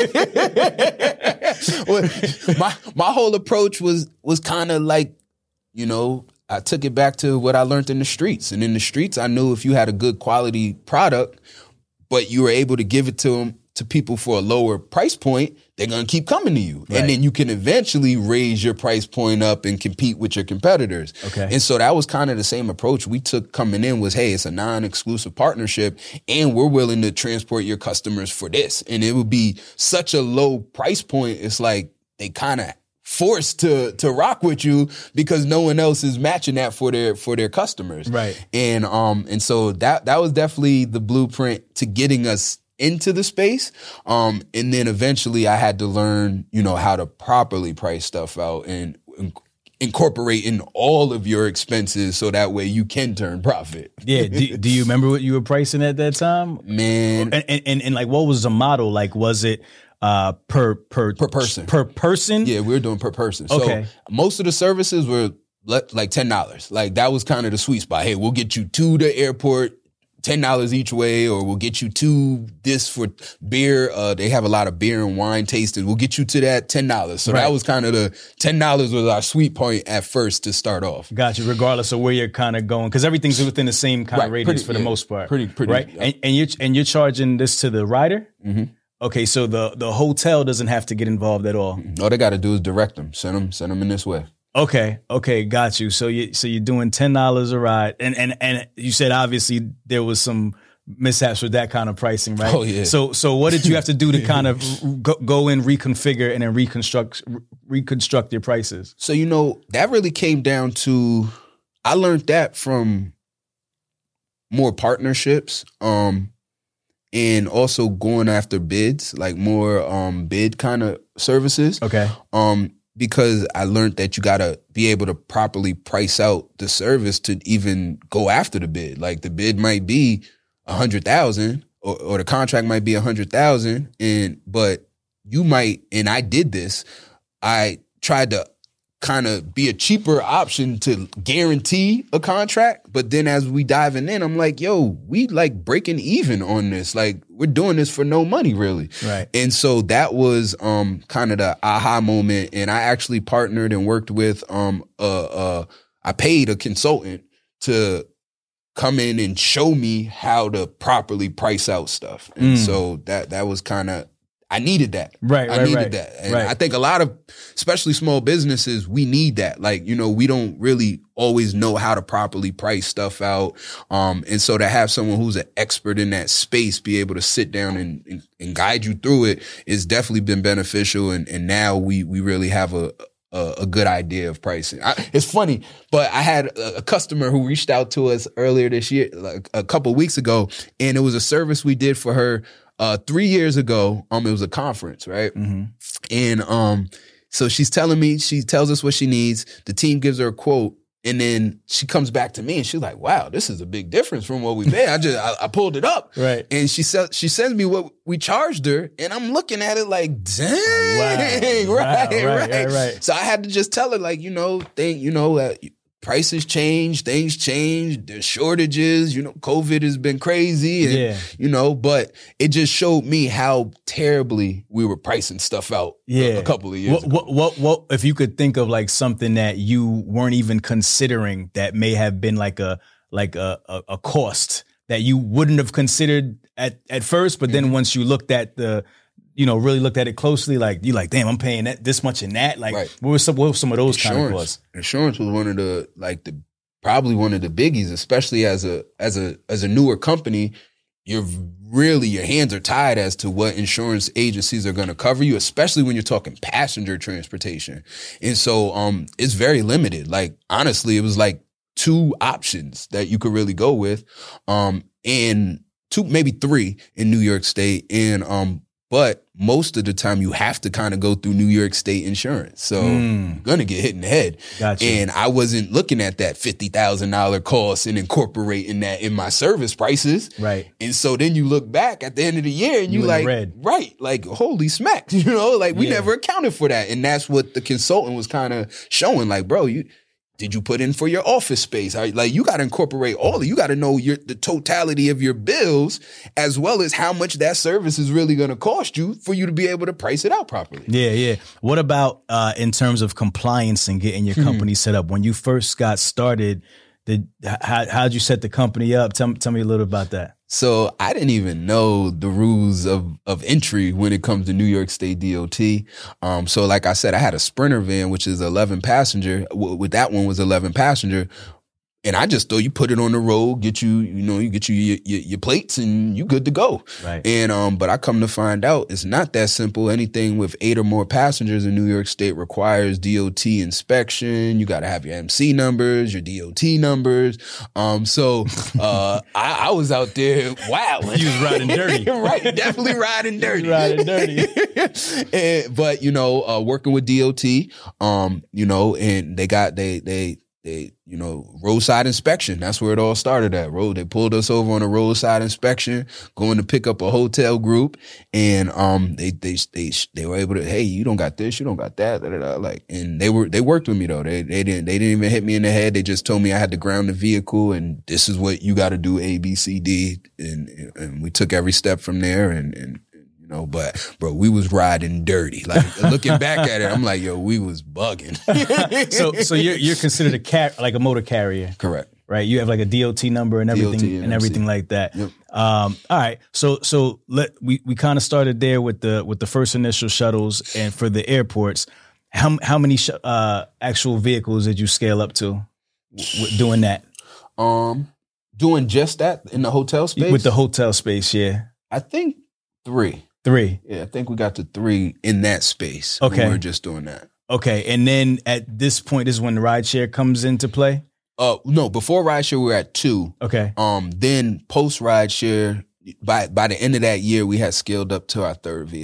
Well, my, my whole approach was, was kind of like, you know, I took it back to what I learned in the streets. And in the streets, I knew if you had a good quality product, but you were able to give it to them, to people for a lower price point, they're going to keep coming to you. Right. And then you can eventually raise your price point up and compete with your competitors. Okay. And so that was kind of the same approach we took coming in was, hey, it's a non-exclusive partnership and we're willing to transport your customers for this. And it would be such a low price point. It's like they kind of forced to to rock with you because no one else is matching that for their for their customers. Right. And um and so that that was definitely the blueprint to getting us into the space. Um, and then eventually I had to learn, you know, how to properly price stuff out and, and incorporate in all of your expenses so that way you can turn profit. Yeah. Do, do you remember what you were pricing at that time? Man. And, and, and, and like, what was the model? Like, was it uh, per, per, per person, per person? Yeah, we were doing per person. Okay. So most of the services were like ten dollars. Like that was kind of the sweet spot. Hey, we'll get you to the airport, ten dollars each way, or we'll get you to this for beer. Uh, they have a lot of beer and wine tasting. We'll get you to that ten dollars. So right. that was kind of the ten dollars was our sweet point at first to start off. Gotcha. Regardless of where you're kind of going, because everything's within the same kind right. of radius pretty, for the yeah. most part. Pretty, pretty. Right. Yeah. And, and you're and you're charging this to the rider. Mm-hmm. Okay, so the the hotel doesn't have to get involved at all. All they got to do is direct them, send them, send them in this way. Okay, okay, got you. So you so you're doing ten dollars a ride, and and and you said obviously there was some mishaps with that kind of pricing, right? Oh yeah. So so what did you have to do to kind of go, go in, reconfigure, and then reconstruct reconstruct your prices? So you know that really came down to I learned that from more partnerships. Um. And also going after bids, like more um, bid kind of services. Okay. Um, because I learned that you got to be able to properly price out the service to even go after the bid. Like the bid might be a hundred thousand or, or the contract might be a hundred thousand. And, but you might, and I did this, I tried to kind of be a cheaper option to guarantee a contract. But then as we diving in, I'm like, yo, we like breaking even on this. Like we're doing this for no money really. Right. And so that was um, kind of the aha moment. And I actually partnered and worked with, um, uh, uh, I paid a consultant to come in and show me how to properly price out stuff. And Mm. so that, that was kind of, I needed that. Right, I right, needed right. that. And Right. I think a lot of, especially small businesses, we need that. Like, you know, we don't really always know how to properly price stuff out. Um, and so to have someone who's an expert in that space be able to sit down and, and, and guide you through it has definitely been beneficial. And, and now we, we really have a, a, a good idea of pricing. I, it's funny, but I had a, a customer who reached out to us earlier this year, like a couple of weeks ago, and it was a service we did for her Uh, three years ago. Um, it was a conference, right? Mm-hmm. And um, so she's telling me, she tells us what she needs. The team gives her a quote, and then she comes back to me and she's like, "Wow, this is a big difference from what we paid." I just, I, I pulled it up, Right. And she said, she sends me what we charged her, and I'm looking at it like, dang, Wow. right, Wow, right, right, right, right. So I had to just tell her, like, you know, think, you know, uh, prices change, things change, there's shortages, you know, COVID has been crazy, and, Yeah. you know, but it just showed me how terribly we were pricing stuff out Yeah. a, a couple of years What, ago. what, what, what, if you could think of like something that you weren't even considering that may have been like a, like a, a, a cost that you wouldn't have considered at, at first, but then once you looked at the, you know, really looked at it closely, like you like, damn, I'm paying that this much in that. Like, Right. what were some, what were some of those kind of Insurance. costs? Insurance was one of the, like the, probably one of the biggies, especially as a, as a, as a newer company. You're really, your hands are tied as to what insurance agencies are going to cover you, especially when you're talking passenger transportation. And so, um, it's very limited. Like, honestly, it was like two options that you could really go with. Um, and two, maybe three in New York State. And, um, but most of the time you have to kind of go through New York State insurance. So Mm. you're going to get hit in the head. Gotcha. And I wasn't looking at that fifty thousand dollars cost and incorporating that in my service prices. Right. And so then you look back at the end of the year and You you in like, the red. right, like, holy smack, you know, like we Yeah. never accounted for that. And that's what the consultant was kind of showing, like, bro, you, did you put in for your office space? Like, you got to incorporate all of, you got to know your, the totality of your bills, as well as how much that service is really going to cost you for you to be able to price it out properly. Yeah, yeah. What about uh, in terms of compliance and getting your company set up? When you first got started, did how how'd you set the company up? Tell, tell me a little about that. So I didn't even know the rules of, of entry when it comes to New York State D O T. Um, so like I said, I had a Sprinter van, which is eleven passenger. W- with that one was eleven passenger. And I just thought you put it on the road, get you, you know, you get you your, your, your plates and you good to go. Right. And, um, but I come to find out it's not that simple. Anything with eight or more passengers in New York State requires D O T inspection. You got to have your M C numbers, your D O T numbers. Um, so, uh, I, I was out there, wow. You was riding dirty. Right. Definitely riding dirty. Riding dirty. and, but, you know, uh, working with D O T, um, you know, and they got, they, they, They, you know, roadside inspection. That's where it all started at. Road. They pulled us over on a roadside inspection, going to pick up a hotel group, and um, they they they they were able to, hey, you don't got this, you don't got that, da, da, da, like, and they were they worked with me though. They they didn't they didn't even hit me in the head. They just told me I had to ground the vehicle, and this is what you got to do, A, B, C, D, and and we took every step from there, and and. No, but bro, we was riding dirty. Like looking back at it, I'm like, yo, we was bugging. so, so you're you're considered a car like a motor carrier, Correct. right? You have like a D O T number and everything D O T and and everything M C. like that. Yep. Um, all right, so so let we we kind of started there with the with the first initial shuttles, and for the airports, how how many sh- uh, actual vehicles did you scale up to w- doing that Um, doing just that in the hotel space with the hotel space? Yeah, I think three. three. Yeah, I think we got to three in that space. Okay. when we were just doing that. Okay, and then at this point is when the rideshare comes into play. Uh, no, before rideshare we were at two. Okay, Um, then post rideshare, by by the end of that year, we had scaled up to our third vehicle.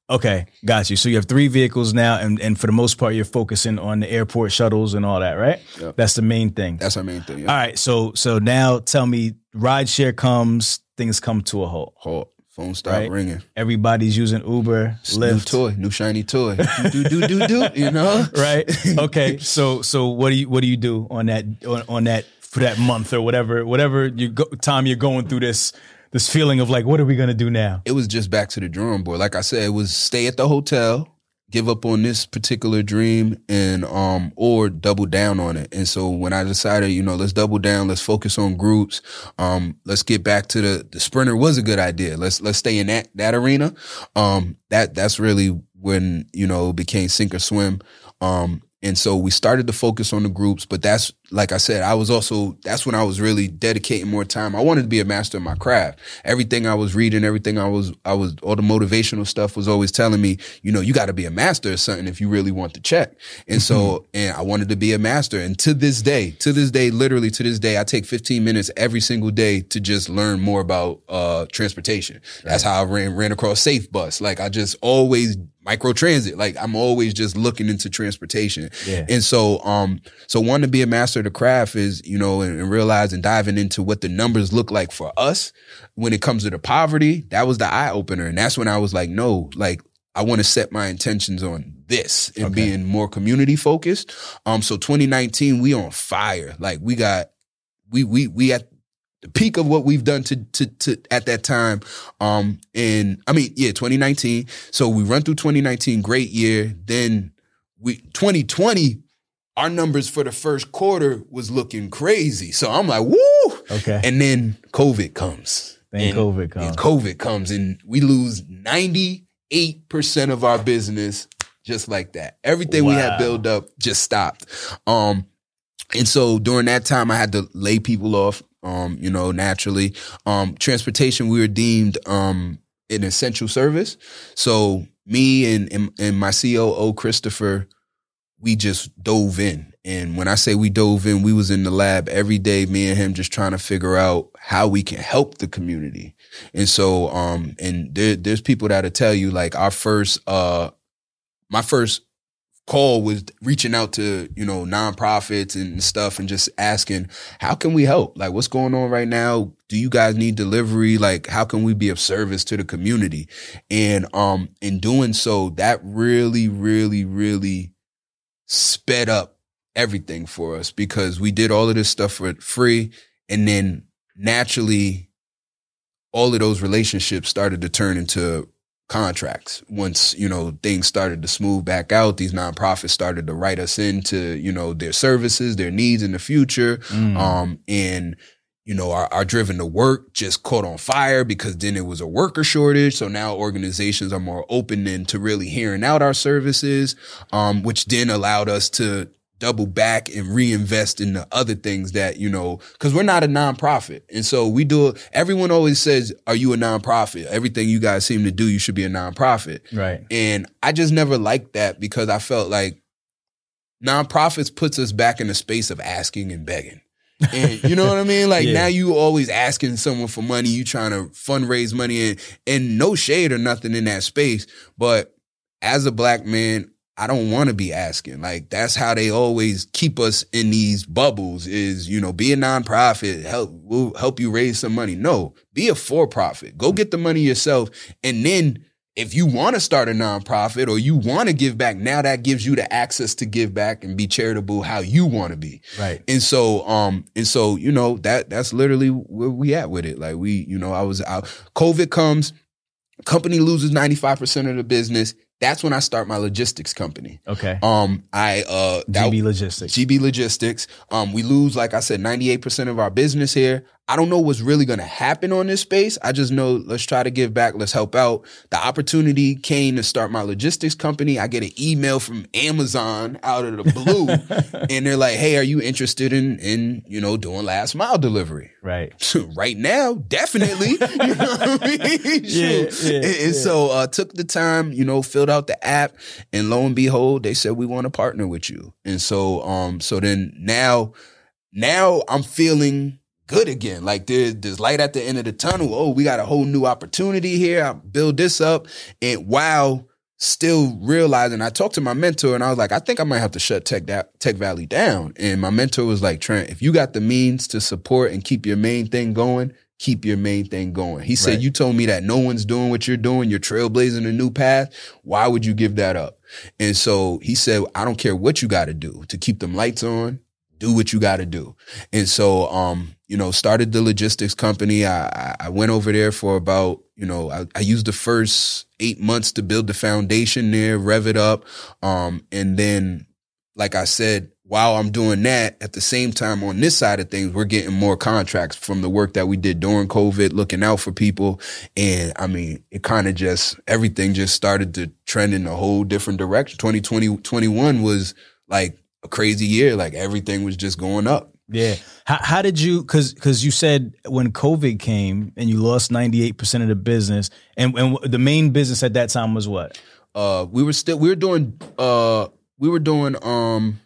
Okay, got you. So you have three vehicles now, and, and for the most part, you're focusing on the airport shuttles and all that, right? Yep. That's the main thing. That's our main thing. Yeah. All right, so so now tell me, rideshare comes, things come to a halt. Halt. Phone stop right? ringing. Everybody's using Uber, It's Lyft. New toy, new shiny toy. do do do do do. You know, right? Okay, so so what do you what do you do on that on, on that for that month or whatever whatever you go, time you're going through this. This feeling of like, what are we going to do now? It was just back to the drawing board. Like I said, it was stay at the hotel, give up on this particular dream, and um, or double down on it. And so when I decided, you know, let's double down, let's focus on groups. Um, let's get back to the the sprinter was a good idea. Let's let's stay in that that arena. Um, that that's really when, you know, it became sink or swim. Um, And so we started to focus on the groups, but that's, like I said, I was also, that's when I was really dedicating more time. I wanted to be a master of my craft. Everything I was reading, everything I was, I was, all the motivational stuff was always telling me, you know, you got to be a master of something if you really want the check. And so, and I wanted to be a master. And to this day, to this day, literally to this day, I take fifteen minutes every single day to just learn more about, uh, transportation. Right. That's how I ran, ran across Safe Bus. Like I just always microtransit. Like I'm always just looking into transportation. Yeah. And so, um, so wanting to be a master of the craft is, you know, and, and realizing diving into what the numbers look like for us when it comes to the poverty, that was the eye opener. And that's when I was like, no, like I want to set my intentions on this and Okay. being more community focused. Um, so twenty nineteen, we on fire. Like we got, we, we, we at the peak of what we've done to, to, to at that time. Um, and I mean, yeah, twenty nineteen. So we run through twenty nineteen, great year. Then we, twenty twenty, our numbers for the first quarter was looking crazy. So I'm like, woo. Okay. And then COVID comes. Then and, COVID comes. And COVID comes and we lose ninety-eight percent of our business just like that. Everything Wow. we had built up just stopped. Um, and so during that time, I had to lay people off. Um, you know, naturally, um, transportation, we were deemed, um, an essential service. So me and, and, and my C O O, Christopher, we just dove in. And when I say we dove in, we was in the lab every day, me and him just trying to figure out how we can help the community. And so, um, and there, there's people that'll tell you like our first, uh, my first call was reaching out to, you know, nonprofits and stuff and just asking, how can we help? Like, what's going on right now? Do you guys need delivery? Like, how can we be of service to the community? And, um, in doing so, that really, really, really sped up everything for us because we did all of this stuff for free. And then naturally, all of those relationships started to turn into contracts. Once, you know, things started to smooth back out, these nonprofits started to write us into, you know, their services, their needs in the future. Mm. Um, and, you know, our, our driven to work just caught on fire because then it was a worker shortage. So now organizations are more open into really hearing out our services, um, which then allowed us to double back and reinvest in the other things that, you know, because we're not a nonprofit. And so we do, everyone always says, are you a nonprofit? Everything you guys seem to do, you should be a nonprofit. Right. And I just never liked that because I felt like nonprofits puts us back in the space of asking and begging. And you know what I mean? Like yeah. Now you always asking someone for money, you trying to fundraise money and, and no shade or nothing in that space. But as a black man, I don't want to be asking. Like, that's how they always keep us in these bubbles is, you know, be a nonprofit, help, we'll help you raise some money. No, be a for-profit. Go get the money yourself. And then if you want to start a nonprofit or you want to give back, now that gives you the access to give back and be charitable how you want to be. Right. And so, um, and so, you know, that, that's literally where we at with it. Like we, you know, I was out, COVID comes, company loses ninety-five percent of the business. That's when I start my logistics company. Okay. Um, I, uh, G B Logistics. G B Logistics. Um, we lose, like I said, ninety-eight percent of our business here. I don't know what's really going to happen on this space. I just know let's try to give back. Let's help out. The opportunity came to start my logistics company. I get an email from Amazon out of the blue and they're like, hey, are you interested in, in, you know, doing last mile delivery? Right. Right now, definitely. You know what I mean? Yeah, yeah, and, and yeah. so, uh, took the time, you know, filled out the app and lo and behold, they said, we want to partner with you. And so, um, so then now, now I'm feeling good again. Like there, there's light at the end of the tunnel. Oh, we got a whole new opportunity here. I build this up. And while still realizing, I talked to my mentor and I was like, I think I might have to shut Tech, da- Tech Valley down. And my mentor was like, Trent, if you got the means to support and keep your main thing going, keep your main thing going. He said, right. You told me that no one's doing what you're doing. You're trailblazing a new path. Why would you give that up? And so he said, I don't care what you got to do to keep them lights on. Do what you got to do. And so, um, you know, started the logistics company. I, I went over there for about, you know, I, I used the first eight months to build the foundation there, rev it up. Um, and then, like I said, while I'm doing that, at the same time on this side of things, we're getting more contracts from the work that we did during COVID, looking out for people. And I mean, it kind of just, everything just started to trend in a whole different direction. twenty twenty, twenty-one was like a crazy year. Like everything was just going up. Yeah. How, how did you, cause, cause you said when COVID came and you lost ninety-eight percent of the business, and, and the main business at that time was what? Uh, we were still, we were doing, uh, we were doing, um,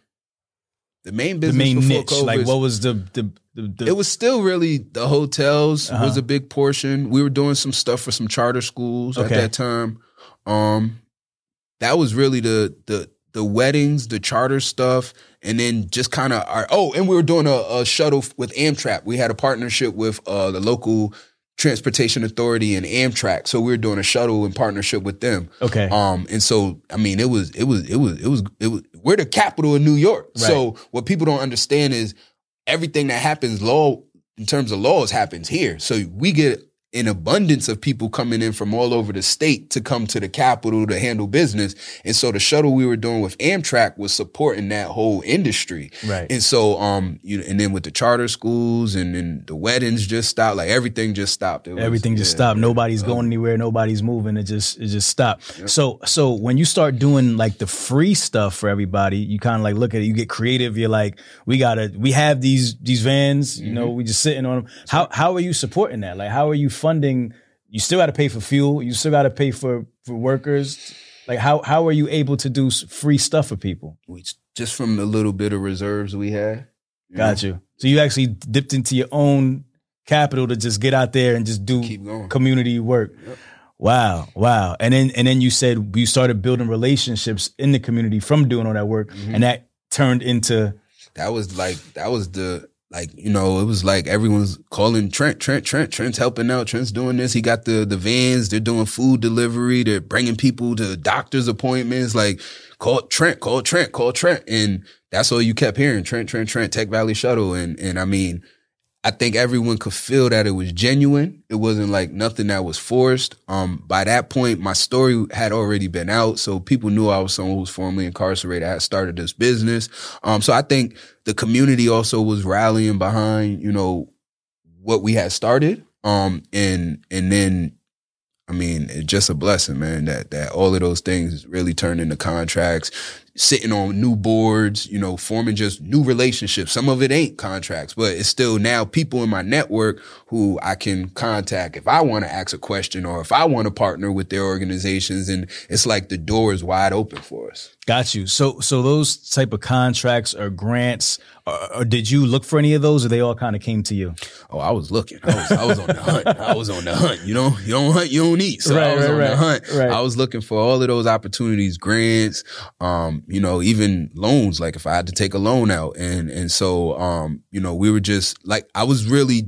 the main business, the main niche, COVID, like what was the, the, the, the it was still really the hotels uh-huh. was a big portion. We were doing some stuff for some charter schools okay. at that time. Um, that was really the, the, the weddings, the charter stuff, and then just kind of our, oh, and we were doing a, a shuttle with Amtrak. We had a partnership with uh, the local Transportation Authority and Amtrak. So we were doing a shuttle in partnership with them. Okay. Um, and so, I mean, it was, it was, it was, it was, it was, we're the capital of New York. Right. So what people don't understand is everything that happens law in terms of laws happens here. So we get an abundance of people coming in from all over the state to come to the capital to handle business. And so the shuttle we were doing with Amtrak was supporting that whole industry. Right. And so, um, you and then with the charter schools and then the weddings just stopped, like everything just stopped. It was, everything just yeah, stopped. yeah. Nobody's going anywhere. Nobody's moving. It just, it just stopped. Yep. So, so when you start doing like the free stuff for everybody, you kind of like look at it, you get creative. You're like, we gotta, we have these, these vans, you mm-hmm. know, we just sitting on them. How, how are you supporting that? Like, how are you funding? You still got to pay for fuel. You still got to pay for, for workers. Like how, how are you able to do free stuff for people? We just from the little bit of reserves we had. You got know? you. So you actually dipped into your own capital to just get out there and just do Keep going. community work. Yep. Wow. Wow. And then, and then you said you started building relationships in the community from doing all that work. Mm-hmm. And that turned into. That was like, that was the, Like, you know, it was like everyone's calling Trent, Trent, Trent, Trent's helping out. Trent's doing this. He got the, the vans. They're doing food delivery. They're bringing people to doctor's appointments. Like, call Trent, call Trent, call Trent. And that's all you kept hearing. Trent, Trent, Trent, Tech Valley Shuttle. And, and I mean, I think everyone could feel that it was genuine. It wasn't like nothing that was forced. Um, by that point, my story had already been out. So people knew I was someone who was formerly incarcerated. I had started this business. Um, so I think the community also was rallying behind, you know, what we had started. Um, and, and then, I mean, it's just a blessing, man, that, that all of those things really turned into contracts, sitting on new boards, you know, forming just new relationships. Some of it ain't contracts, but it's still now people in my network who I can contact if I want to ask a question or if I want to partner with their organizations. And it's like the door is wide open for us. Got you. So, so those type of contracts or grants, or, or did you look for any of those, or they all kind of came to you? Oh, I was looking. I was, I was on the hunt. I was on the hunt. You know, you don't hunt, you don't eat. So right, I was right, on right, the hunt. Right. I was looking for all of those opportunities, grants, um, you know, even loans. Like if I had to take a loan out, and and so, um, you know, we were just like, I was really,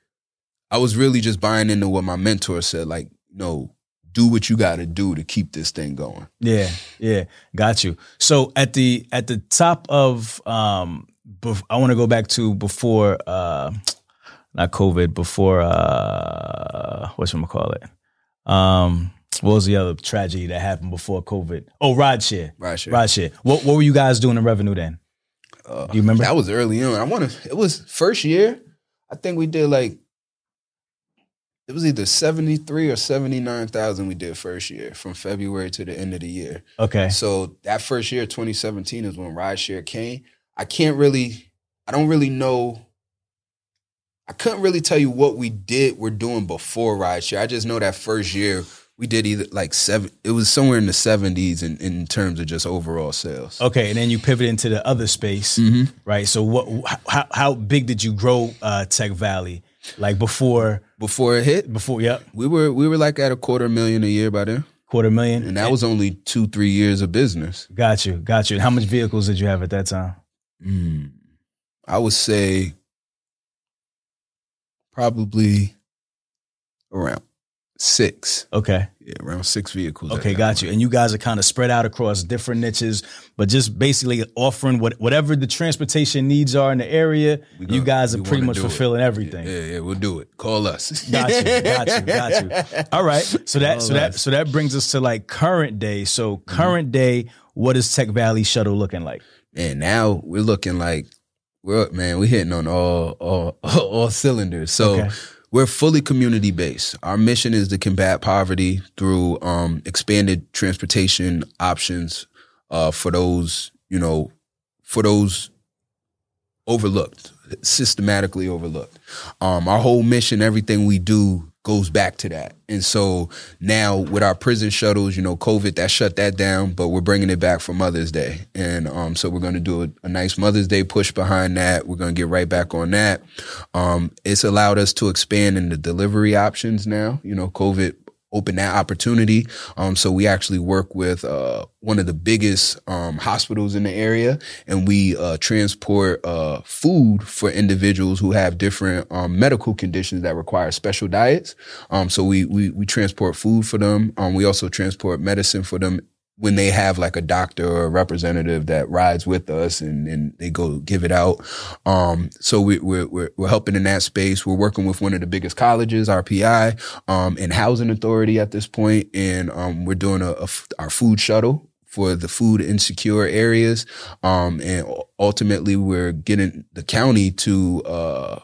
I was really just buying into what my mentor said. Like, you know, do what you got to do to keep this thing going. Yeah, yeah, got you. So at the at the top of, um, bef- I want to go back to before, uh, not COVID, before uh, whatchamacallit? Um, what was the other tragedy that happened before COVID? Oh, rideshare. Rideshare. Rideshare. What what were you guys doing in revenue then? Uh, Do you remember? That was early on. I want to. It was first year. I think we did like. It was either seventy-three or seventy-nine thousand we did first year from February to the end of the year. Okay. So that first year, twenty seventeen, is when rideshare came. I can't really, I don't really know. I couldn't really tell you what we did, we're doing before rideshare. I just know that first year we did either like seven, it was somewhere in the seventies in, in terms of just overall sales. Okay. And then you pivoted into the other space, mm-hmm. right? So what, how, how big did you grow uh, Tech Valley? Like before, before it hit, before, yeah, we were we were like at a quarter million a year by then. Quarter million. And that was only two, three years of business. Got you. Got you. And how much vehicles did you have at that time? Mm, I would say probably around six. Okay. Yeah, around six vehicles. Okay, got you. And you guys are kind of spread out across different niches, but just basically offering what whatever the transportation needs are in the area, gonna, you guys are pretty much fulfilling it. everything. Yeah, yeah, we'll do it. Call us. Got you, got you, got you. All right. So that Call so us. that so that brings us to like current day. So current mm-hmm. day, what is Tech Valley Shuttle looking like? And now we're looking like we're man, we're hitting on all all all cylinders. So okay. We're fully community-based. Our mission is to combat poverty through um, expanded transportation options uh, for those, you know, for those overlooked, systematically overlooked. Um, our whole mission, everything we do goes back to that. And so now with our prison shuttles, you know, COVID, that shut that down, but we're bringing it back for Mother's Day. And um, so we're going to do a, a nice Mother's Day push behind that. We're going to get right back on that. Um, it's allowed us to expand in the delivery options now. You know, COVID open that opportunity. Um, so we actually work with uh, one of the biggest um, hospitals in the area, and we uh, transport uh, food for individuals who have different um, medical conditions that require special diets. Um, so we, we we transport food for them. Um, we also transport medicine for them when they have like a doctor or a representative that rides with us and, and they go give it out. Um, so we, we're, we're, we're helping in that space. We're working with one of the biggest colleges, R P I, um, and Housing Authority at this point. And, um, we're doing a, a, our food shuttle for the food insecure areas. Um, and ultimately we're getting the county to, uh,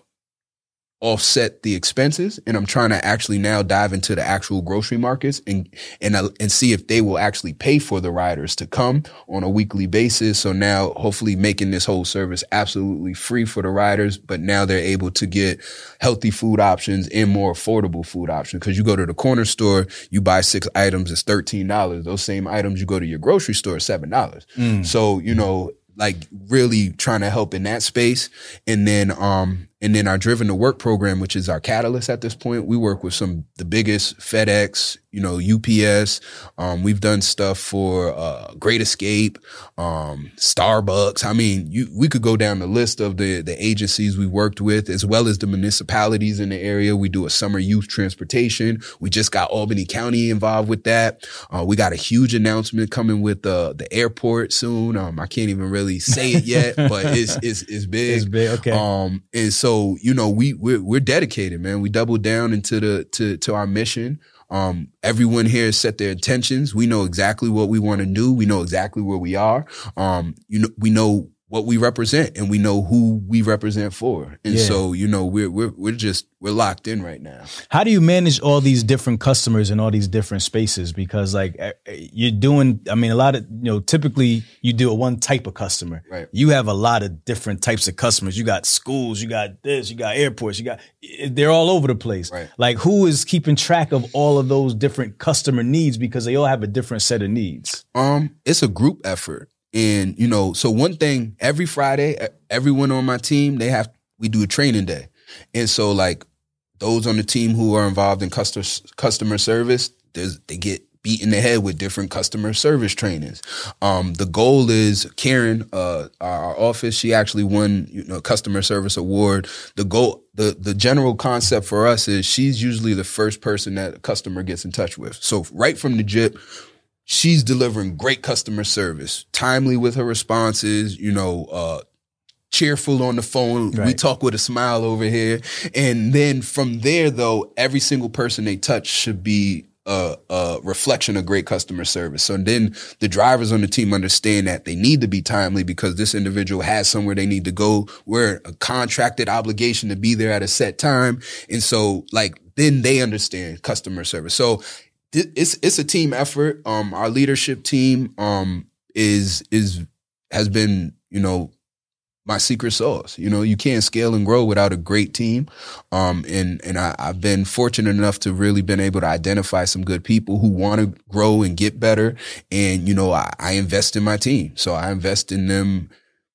offset the expenses, and I'm trying to actually now dive into the actual grocery markets and and uh, and see if they will actually pay for the riders to come on a weekly basis. So now hopefully making this whole service absolutely free for the riders, but now they're able to get healthy food options and more affordable food options. Because you go to the corner store, you buy six items, it's thirteen dollars. Those same items you go to your grocery store, seven dollars. Mm. So, you know, like really trying to help in that space. And then, um, and then our Driven to Work program, which is our catalyst at this point. We work with some, the biggest FedEx, you know, U P S. Um, we've done stuff for, uh, Great Escape, um, Starbucks. I mean, you, we could go down the list of the, the agencies we worked with, as well as the municipalities in the area. We do a summer youth transportation. We just got Albany County involved with that. Uh, we got a huge announcement coming with, uh, the airport soon. Um, I can't even really say it yet, but it's, it's, it's big. It's big. Okay. Um, and so, So, you know, we, we're, we're dedicated, man. We doubled down into the, to, to our mission. Um, everyone here has set their intentions. We know exactly what we want to do. We know exactly where we are. Um, you know, we know what we represent and we know who we represent for. And yeah. so, you know, we're, we're, we're just, we're locked in right now. How do you manage all these different customers in all these different spaces? Because like you're doing, I mean, a lot of, you know, typically you do a one type of customer. Right. You have a lot of different types of customers. You got schools, you got this, you got airports, you got, they're all over the place. Right. Like who is keeping track of all of those different customer needs because they all have a different set of needs? Um, it's a group effort. And, you know, so one thing, every Friday, everyone on my team, they have, we do a training day. And so like those on the team who are involved in customer, customer service, there's, they get beat in the head with different customer service trainings. Um, the goal is Karen, uh, our office, she actually won, you know, a customer service award. The goal, the, the general concept for us is she's usually the first person that a customer gets in touch with. So right from the jip, she's delivering great customer service, timely with her responses, you know, uh, cheerful on the phone. Right. We talk with a smile over here. And then from there, though, every single person they touch should be a, a reflection of great customer service. So then the drivers on the team understand that they need to be timely because this individual has somewhere they need to go. We're a contracted obligation to be there at a set time. And so like, then they understand customer service. So It's it's a team effort. Um, our leadership team um is is has been, you know, my secret sauce. You know, you can't scale and grow without a great team. Um, and and I, I've been fortunate enough to really been able to identify some good people who want to grow and get better. And you know, I, I invest in my team, so I invest in them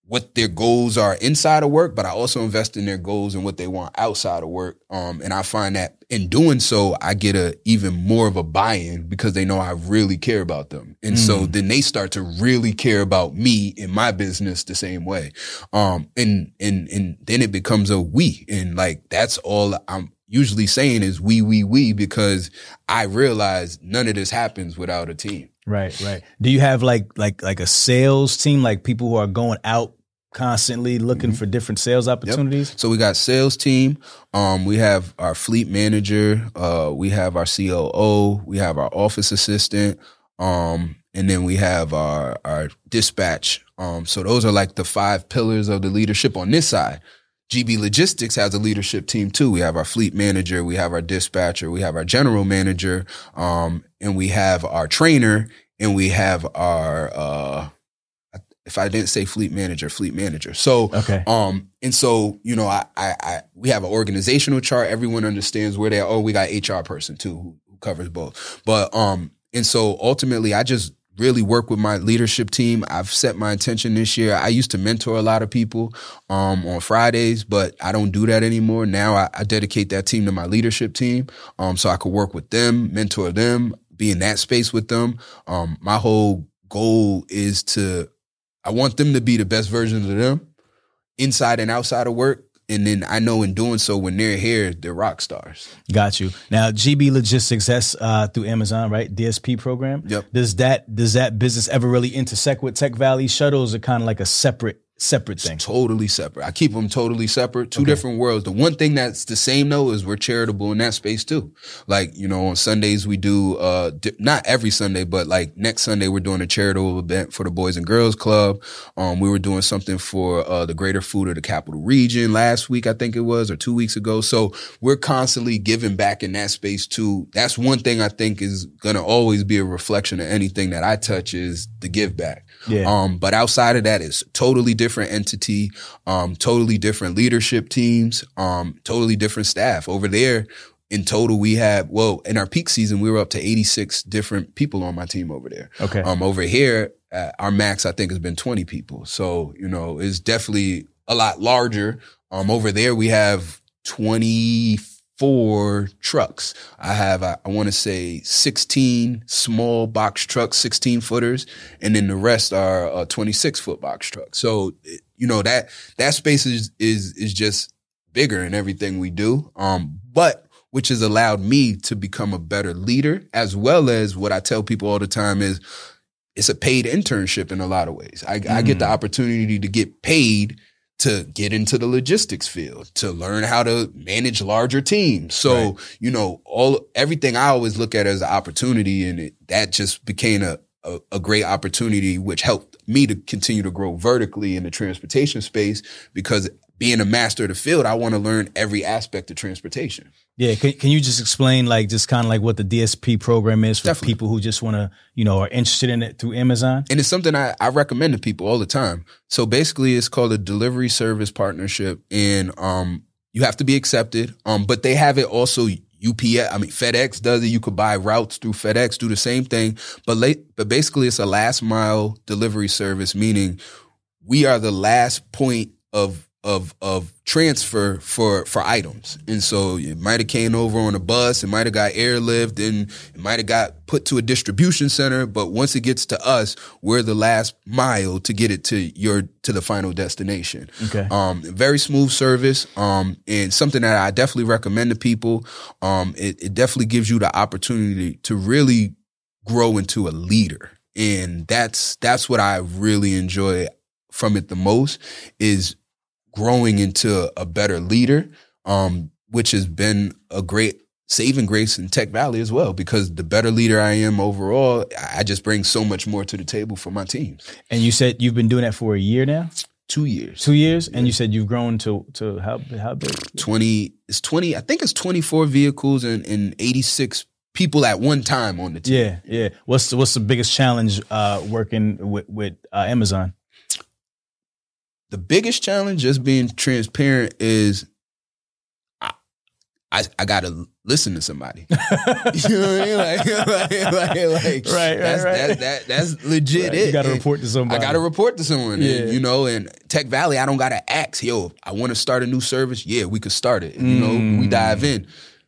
what their goals are inside of work, but I also invest in their goals and what they want outside of work. Um, and I find that in doing so, I get a even more of a buy-in because they know I really care about them. And mm. so then they start to really care about me in my business the same way. Um, and, and, and then it becomes a we. And like, that's all I'm usually saying is we, we, we, because I realize none of this happens without a team. Right, right. Do you have like like like a sales team, like people who are going out constantly looking mm-hmm. for different sales opportunities? Yep. So we got sales team. Um, we have our fleet manager. Uh, we have our C O O. We have our office assistant. Um, and then we have our our dispatch. Um, so those are like the five pillars of the leadership on this side. G B Logistics has a leadership team too. We have our fleet manager, we have our dispatcher, we have our general manager, um, and we have our trainer, and we have our, uh, if I didn't say fleet manager, fleet manager. So, okay. um, and so, you know, I, I, I, we have an organizational chart. Everyone understands where they are. Oh, we got H R person too, who, who covers both. But, um, and so ultimately I just really work with my leadership team. I've set my intention this year. I used to mentor a lot of people um, on Fridays, but I don't do that anymore. Now I, I dedicate that team to my leadership team um, so I could work with them, mentor them, be in that space with them. Um, my whole goal is to, I want them to be the best versions of them inside and outside of work. And then I know in doing so, when they're here, they're rock stars. Got you. Now, G B Logistics, that's uh, through Amazon, right? D S P program. Yep. Does that does that business ever really intersect with Tech Valley Shuttles, or kind of like a separate separate thing? It's totally separate. I keep them totally separate. Two okay. different worlds. The one thing that's the same though is we're charitable in that space too. Like, you know, on Sundays we do, uh, di- not every Sunday, but like next Sunday we're doing a charitable event for the Boys and Girls Club. Um, we were doing something for, uh, the Greater Food of the Capital Region last week, I think it was, or two weeks ago. So we're constantly giving back in that space too. That's one thing I think is going to always be a reflection of anything that I touch is the give back. Yeah. Um, but outside of that, it's totally different entity, um, totally different leadership teams, um, totally different staff. Over there, in total, we have, well, in our peak season, we were up to eighty-six different people on my team over there. Okay. Um, over here, uh, our max, I think, has been twenty people. So, you know, it's definitely a lot larger. Um, over there, we have twenty-four trucks. I have, I, I want to say sixteen small box trucks, sixteen footers, and then the rest are uh, twenty-six foot box trucks. So, you know, that, that space is, is, is just bigger in everything we do. Um, but which has allowed me to become a better leader, as well as what I tell people all the time is it's a paid internship in a lot of ways. I, mm. I get the opportunity to get paid to get into the logistics field, to learn how to manage larger teams. So, right. you know, all, everything I always look at as an opportunity, and it, that just became a, a, a great opportunity, which helped me to continue to grow vertically in the transportation space, because being a master of the field, I want to learn every aspect of transportation. Yeah. Can, can you just explain, like, just kind of like what the D S P program is for Definitely. people who just want to, you know, are interested in it through Amazon? And it's something I, I recommend to people all the time. So basically it's called a delivery service partnership, and, um, you have to be accepted. Um, but they have it also U P S, I mean, FedEx does it. You could buy routes through FedEx, do the same thing. But late, but basically it's a last mile delivery service, meaning we are the last point of of of transfer for for items. And so it might have came over on a bus, it might have got airlift, and it might have got put to a distribution center, but once it gets to us, we're the last mile to get it to your to the final destination. Okay. Um very smooth service, um and something that I definitely recommend to people. Um it, it definitely gives you the opportunity to really grow into a leader. And that's that's what I really enjoy from it the most, is growing into a better leader, um, which has been a great saving grace in Tech Valley as well, because the better leader I am overall, I just bring so much more to the table for my teams. And you said you've been doing that for a year now? Two years. Two years? Yeah. And you said you've grown to to how, how big? twenty, it's twenty, I think it's twenty-four vehicles and, and eighty-six people at one time on the team. Yeah, yeah. What's the, what's the biggest challenge uh, working with, with uh, Amazon? The biggest challenge, just being transparent, is I, I, I gotta listen to somebody. You know what I mean? Like, like, like, like right, that's, right, right. That, that, that's legit Right. it. You gotta And report to somebody. I gotta report to someone. Yeah. And, you know, and Tech Valley, I don't gotta ask, yo, I want to start a new service. Yeah, we could start it. And, you know, Mm. we dive in.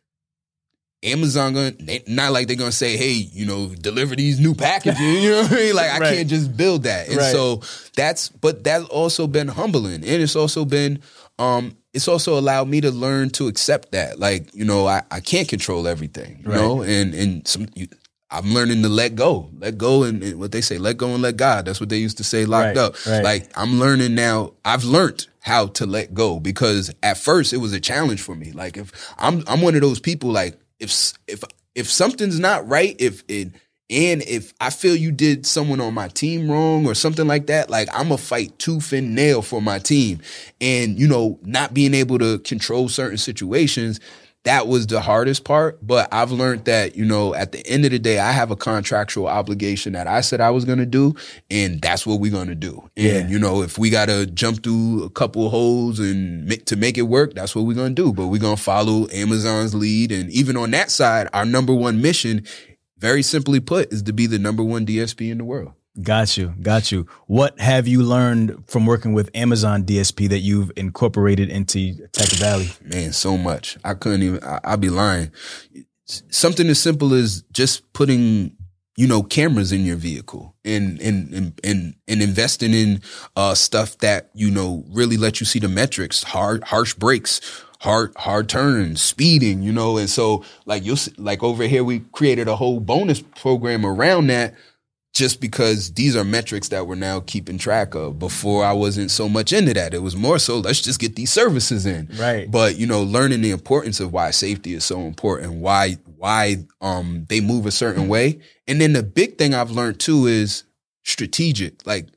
Amazon gonna they, not like they're gonna say, hey, you know, deliver these new packages. You know what I mean? Like I Right. can't just build that. And Right. so that's but that's also been humbling. And it's also been um it's also allowed me to learn to accept that. Like, you know, I, I can't control everything. You Right. know, and and some you, I'm learning to let go. Let go and, and what they say, let go and let God. That's what they used to say locked Right. up. Right. Like I'm learning now, I've learned how to let go because at first it was a challenge for me. Like if I'm I'm one of those people like if if if something's not right, if it and if I feel you did someone on my team wrong or something like that, like I'm gonna fight tooth and nail for my team. And, you know, not being able to control certain situations, that was the hardest part. But I've learned that, you know, at the end of the day, I have a contractual obligation that I said I was going to do, and that's what we're going to do. And, Yeah. you know, if we got to jump through a couple of holes and make, to make it work, that's what we're going to do. But we're going to follow Amazon's lead. And even on that side, our number one mission, very simply put, is to be the number one D S P in the world. Got you. Got you. What have you learned from working with Amazon D S P that you've incorporated into Tech Valley? Man, so much. I couldn't even, I, I'd be lying. Something as simple as just putting, you know, cameras in your vehicle and, and, and, and, and investing in, uh, stuff that, you know, really let you see the metrics, hard, harsh brakes, hard, hard turns, speeding, you know. And so like you'll see, like over here, we created a whole bonus program around that. Just because these are metrics that we're now keeping track of. Before I wasn't so much into that. It was more so, let's just get these services in. Right. But, you know, learning the importance of why safety is so important, why why um they move a certain way. And then the big thing I've learned too is strategic. Like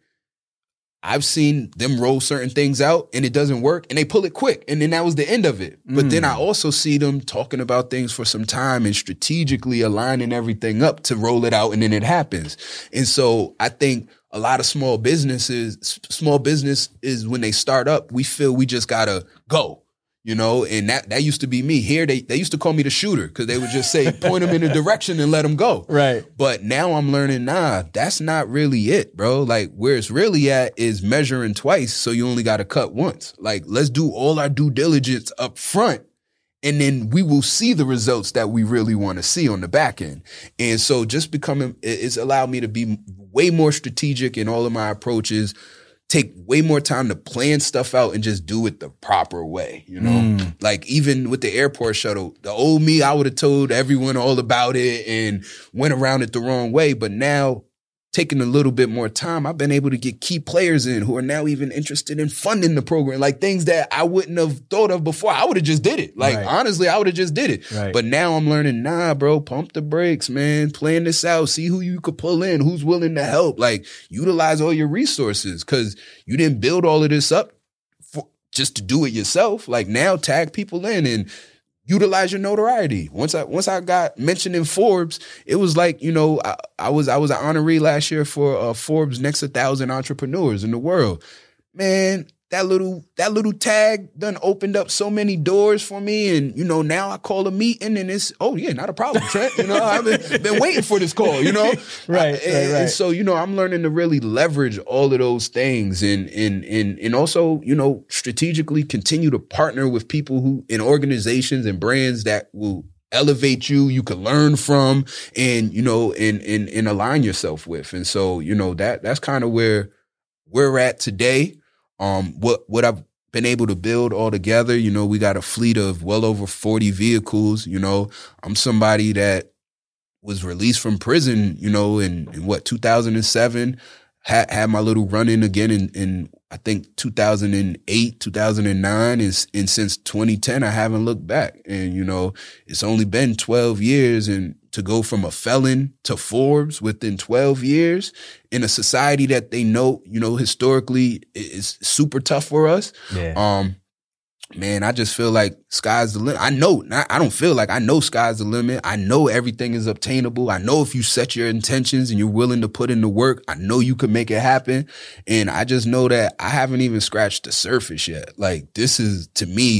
I've seen them roll certain things out and it doesn't work and they pull it quick. And then that was the end of it. But Mm. then I also see them talking about things for some time and strategically aligning everything up to roll it out and then it happens. And so I think a lot of small businesses, small business is when they start up, we feel we just gotta go. You know, and that, that used to be me. Here, they, they used to call me the shooter because they would just say, point them in a direction and let them go. Right. But now I'm learning, nah, that's not really it, bro. Like where it's really at is measuring twice. So you only got to cut once. Like let's do all our due diligence up front. And then we will see the results that we really want to see on the back end. And so just becoming, it's allowed me to be way more strategic in all of my approaches, take way more time to plan stuff out and just do it the proper way, you know? Mm. Like even with the airport shuttle, the old me, I would have told everyone all about it and went around it the wrong way. But now taking a little bit more time, I've been able to get key players in who are now even interested in funding the program, like things that I wouldn't have thought of before. I would have just did it. Like, Right. honestly, I would have just did it. Right. But now I'm learning, nah, bro, pump the brakes, man. Plan this out. See who you could pull in, who's willing to help. Like, utilize all your resources because you didn't build all of this up for, just to do it yourself. Like, now tag people in and utilize your notoriety. Once I once I got mentioned in Forbes, it was like, you know, I, I was I was an honoree last year for uh, Forbes Next one thousand Entrepreneurs in the World. Man, that little that little tag done opened up so many doors for me, and you know now I call a meeting and it's oh yeah, not a problem, Trent. You know I've been, been waiting for this call. You know, Right, I, right, and, right. and so you know I'm learning to really leverage all of those things, and and and and also you know strategically continue to partner with people who in organizations and brands that will elevate you, you can learn from, and you know and and and align yourself with, and so you know that that's kind of where we're at today. Um, what, what I've been able to build all together, you know, we got a fleet of well over forty vehicles. You know, I'm somebody that was released from prison, you know, in, in what, two thousand seven, had, had my little run in again in, in, I think two thousand eight, two thousand nine, and, and since twenty ten, I haven't looked back. And, you know, it's only been twelve years, and to go from a felon to Forbes within twelve years in a society that they know, you know, historically is super tough for us. Yeah. Um, man, I just feel like sky's the limit. I know, not, I don't feel like I know sky's the limit. I know everything is obtainable. I know if you set your intentions and you're willing to put in the work, I know you can make it happen. And I just know that I haven't even scratched the surface yet. Like this is, to me,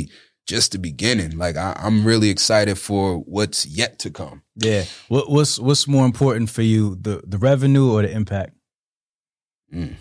just the beginning. Like I, I'm really excited for what's yet to come. Yeah. What, what's what's more important for you, the the revenue or the impact? Mm.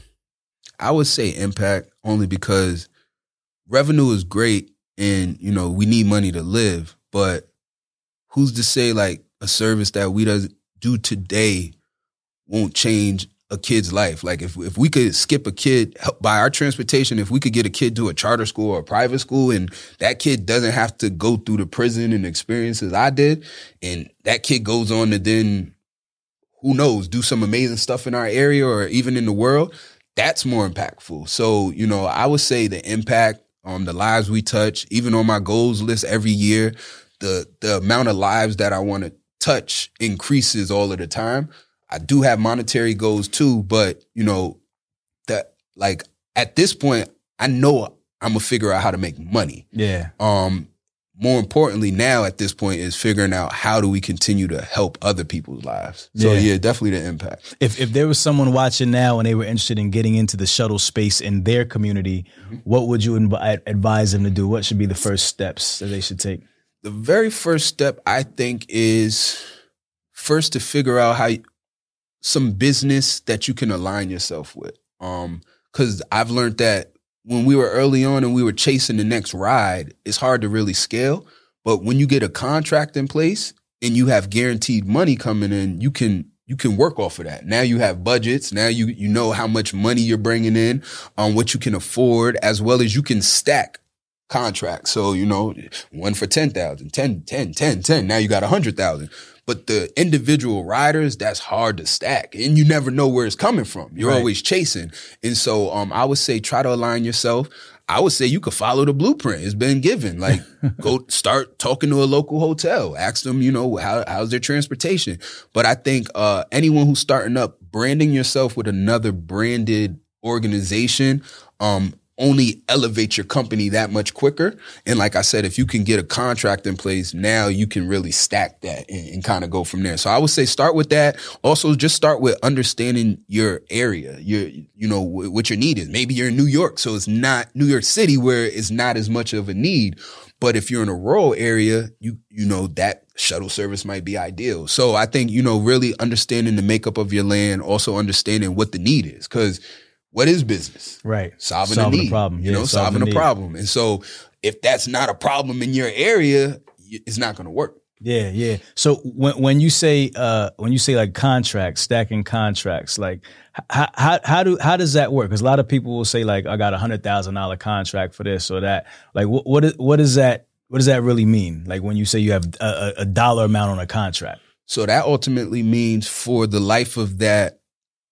I would say impact, only because revenue is great, and you know we need money to live. But who's to say like a service that we does do today won't change a kid's life? Like if if we could skip a kid by our transportation, if we could get a kid to a charter school or a private school, and that kid doesn't have to go through the prison and experiences I did, and that kid goes on to then, who knows, do some amazing stuff in our area or even in the world, that's more impactful. So, you know, I would say the impact on the lives we touch, even on my goals list every year, the the amount of lives that I want to touch increases all of the time. I do have monetary goals too, but you know, that like at this point, I know I'm gonna figure out how to make money. Yeah. Um, more importantly now at this point is figuring out how do we continue to help other people's lives. So yeah, yeah definitely the impact. If if there was someone watching now and they were interested in getting into the shuttle space in their community, mm-hmm. what would you inv- advise them to do? What should be the first steps that they should take? The very first step, I think, is first to figure out how you, some business that you can align yourself with. Um, cause I've learned that when we were early on and we were chasing the next ride, it's hard to really scale. But when you get a contract in place and you have guaranteed money coming in, you can, you can work off of that. Now you have budgets. Now you, you know how much money you're bringing in, um, what you can afford, as well as you can stack contracts. So, you know, one for ten thousand, ten, ten, ten, ten. Now you got a hundred thousand. But the individual riders, that's hard to stack. And you never know where it's coming from. You're right. always chasing. And so um, I would say try to align yourself. I would say you could follow the blueprint. It's been given. Like go start talking to a local hotel. Ask them, you know, how, how's their transportation? But I think uh, anyone who's starting up, branding yourself with another branded organization, um, only elevate your company that much quicker. And like I said, if you can get a contract in place, now you can really stack that and, and kind of go from there. So I would say start with that. Also, just start with understanding your area, your, you know, w- what your need is. Maybe you're in New York, so it's not New York City where it's not as much of a need. But if you're in a rural area, you, you know, that shuttle service might be ideal. So I think, you know, really understanding the makeup of your land, also understanding what the need is. Cause what is business? Right. Solving, solving a need, a problem. You know, yeah, solving, solving a need. problem. And so if that's not a problem in your area, it's not going to work. Yeah, yeah. So when when you say uh, when you say like contracts, stacking contracts, like how how how do how does that work? Because a lot of people will say like I got a hundred thousand dollar contract for this or that. Like what what is, what does that what does that really mean? Like when you say you have a, a dollar amount on a contract. So that ultimately means for the life of that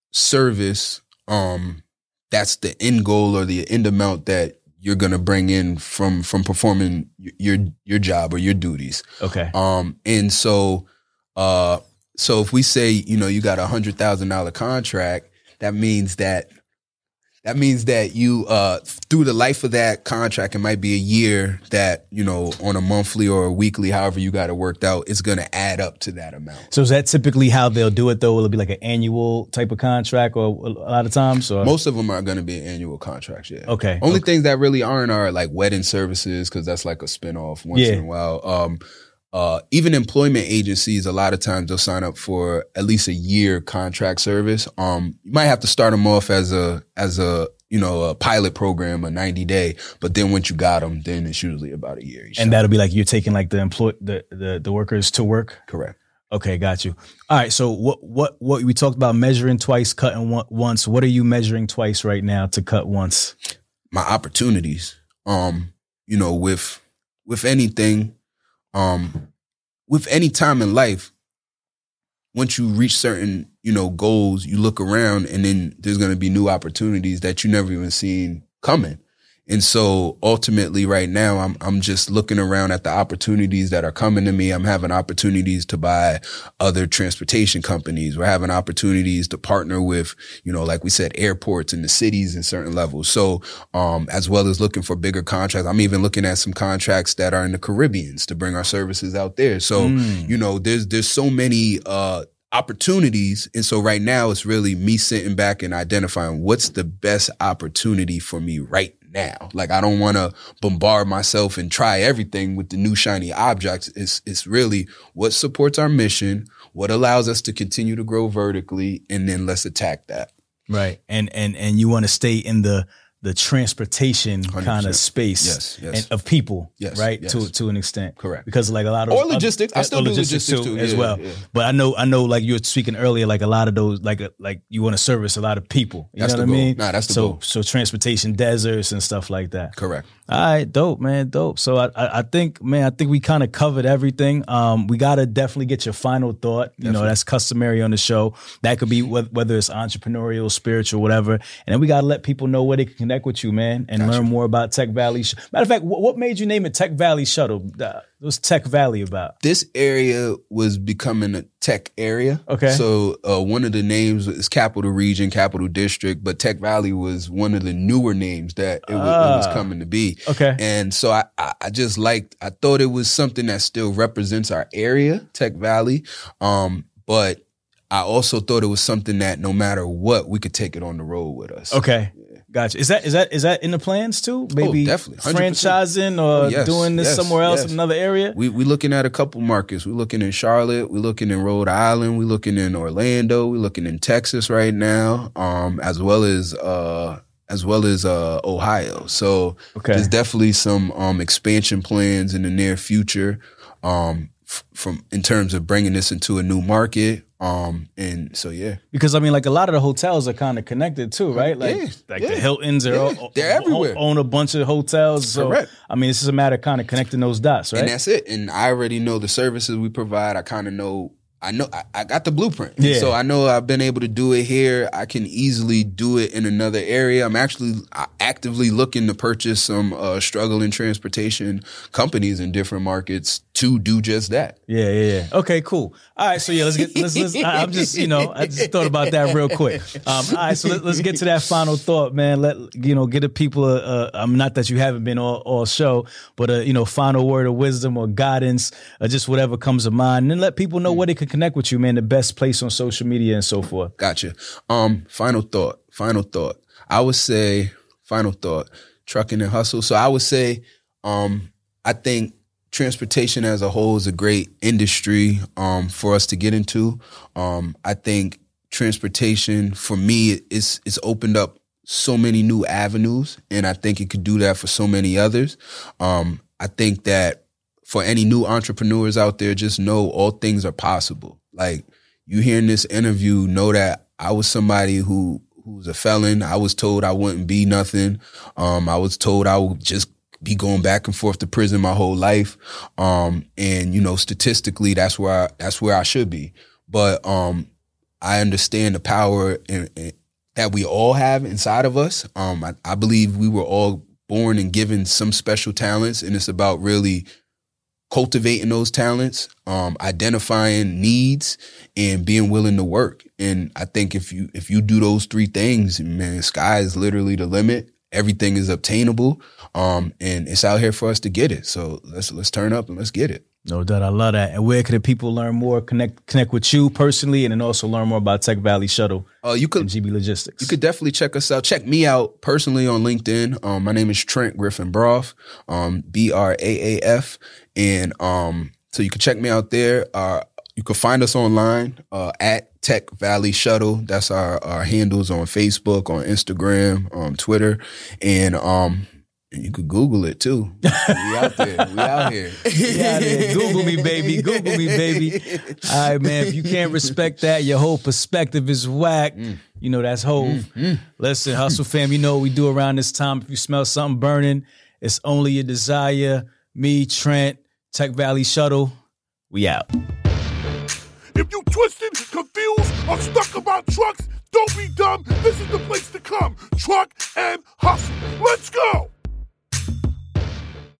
service, um, that's the end goal or the end amount that you're going to bring in from, from performing your, your job or your duties. Okay. Um, and so, uh, so if we say, you know, you got a hundred thousand dollar contract, that means that, that means that you, uh, through the life of that contract, it might be a year that, you know, on a monthly or a weekly, however you got it worked out, it's going to add up to that amount. So is that typically how they'll do it though? Will it be like an annual type of contract or a lot of times? Or? Most of them are going to be annual contracts. Yeah. Okay. Only okay. things that really aren't are like wedding services. Cause that's like a spinoff once yeah. in a while. Um, Uh, even employment agencies, a lot of times they'll sign up for at least a year contract service. Um, you might have to start them off as a, as a, you know, a pilot program, a ninety day, but then once you got them, then it's usually about a year. And shot. That'll be like you're taking like the employ, the, the, the workers to work. Correct. Okay. Got you. All right. So what, what, what we talked about measuring twice, cutting one, once. What are you measuring twice right now to cut once? My opportunities. Um, you know, with, with anything, Um, with any time in life, once you reach certain, you know, goals, you look around and then there's going to be new opportunities that you never even seen coming. And so ultimately right now, I'm, I'm just looking around at the opportunities that are coming to me. I'm having opportunities to buy other transportation companies. We're having opportunities to partner with, you know, like we said, airports in the cities in certain levels. So, um, as well as looking for bigger contracts, I'm even looking at some contracts that are in the Caribbeans to bring our services out there. So, mm. you know, there's, there's so many, uh, opportunities. And so right now it's really me sitting back and identifying what's the best opportunity for me right now. Like, I don't want to bombard myself and try everything with the new shiny objects. It's, it's really what supports our mission, what allows us to continue to grow vertically, and then let's attack that. Right. And, and, and you want to stay in the, the transportation kind of space yes, yes. And of people, yes, right? Yes. To to an extent. Correct. Because like a lot of or logistics, other, I still do logistics, logistics too, as yeah, well. Yeah. But I know, I know, like you were speaking earlier, like a lot of those, like like you want to service a lot of people. You that's know the what goal. I mean? Nah, that's the so, goal. So transportation deserts and stuff like that. Correct. All right, dope, man, dope. So I, I, I think, man, I think we kind of covered everything. Um, we gotta definitely get your final thought. You definitely. know, that's customary on the show. That could be wh- whether it's entrepreneurial, spiritual, whatever. And then we gotta let people know where they can connect with you, man, and gotcha. learn more about Tech Valley. Matter of fact, what, what made you name it Tech Valley Shuttle? Uh, what's Tech Valley about? This area was becoming a tech area. Okay. So uh, one of the names is Capital Region, Capital District, but Tech Valley was one of the newer names that it, w- uh, it was coming to be. Okay. And so I, I, I just liked, I thought it was something that still represents our area, Tech Valley. Um, but I also thought it was something that no matter what, we could take it on the road with us. Okay. Yeah. Gotcha. Is that is that is that in the plans too? Maybe oh, definitely. one hundred percent. Franchising or oh, yes, doing this yes, somewhere else yes. in another area? We we looking at a couple markets. We're looking in Charlotte. We're looking in Rhode Island. We're looking in Orlando. We're looking in Texas right now, um, as well as uh, as well as uh, Ohio. So okay. there's definitely some um, expansion plans in the near future um, f- from in terms of bringing this into a new market. Um, and so, yeah. Because, I mean, like, a lot of the hotels are kind of connected, too, right? Like, yeah, like yeah, the Hiltons are yeah, all, they're everywhere. Own a bunch of hotels. So, correct. I mean, it's just a matter of kind of connecting those dots, right? And that's it. And I already know the services we provide. I kind of know, I know, I, I got the blueprint. Yeah. So I know I've been able to do it here. I can easily do it in another area. I'm actually actively looking to purchase some uh, struggling transportation companies in different markets to do just that. Yeah, yeah, yeah. Okay, cool. All right, so yeah, let's get. Let's. let's I, I'm just, you know, I just thought about that real quick. Um, all right, so let, let's get to that final thought, man. Let you know, get the people. Uh, uh, I'm not that you haven't been all, all show, but a you know, final word of wisdom or guidance, or just whatever comes to mind, and then let people know where they can connect with you, man. The best place on social media and so forth. Gotcha. Um, final thought. Final thought. I would say. Final thought. Trucking and hustle. So I would say, um, I think. Transportation as a whole is a great industry um, for us to get into. Um, I think transportation, for me, it's it's opened up so many new avenues, and I think it could do that for so many others. Um, I think that for any new entrepreneurs out there, just know all things are possible. Like, you hearing this interview, know that I was somebody who who was a felon. I was told I wouldn't be nothing. Um, I was told I would just be going back and forth to prison my whole life. Um, and, you know, statistically, that's where I, that's where I should be. But um, I understand the power in, in, that we all have inside of us. Um, I, I believe we were all born and given some special talents, and it's about really cultivating those talents, um, identifying needs, and being willing to work. And I think if you if you do those three things, man, sky is literally the limit. Everything is obtainable, um, and it's out here for us to get it. So let's let's turn up and let's get it. No doubt, I love that. And where can the people learn more, connect connect with you personally, and then also learn more about Tech Valley Shuttle uh, you could, and G B Logistics? You could definitely check us out. Check me out personally on LinkedIn. Um, my name is Trent Griffin Broff, um, B R A A F. And um, so you can check me out there. Uh, you can find us online uh, at Tech Valley Shuttle. That's our, our handles on Facebook, on Instagram, on Twitter. And um, you could Google it too. We out there. We out here. We out here. Google me, baby. Google me, baby. All right, man. If you can't respect that, your whole perspective is whack. Mm. You know, that's Hove. Mm-hmm. Listen, Hustle fam, you know what we do around this time. If you smell something burning, it's only your desire. Me, Trent, Tech Valley Shuttle, we out. If you twisted, confused, or stuck about trucks, don't be dumb. This is the place to come. Truck and hustle. Let's go.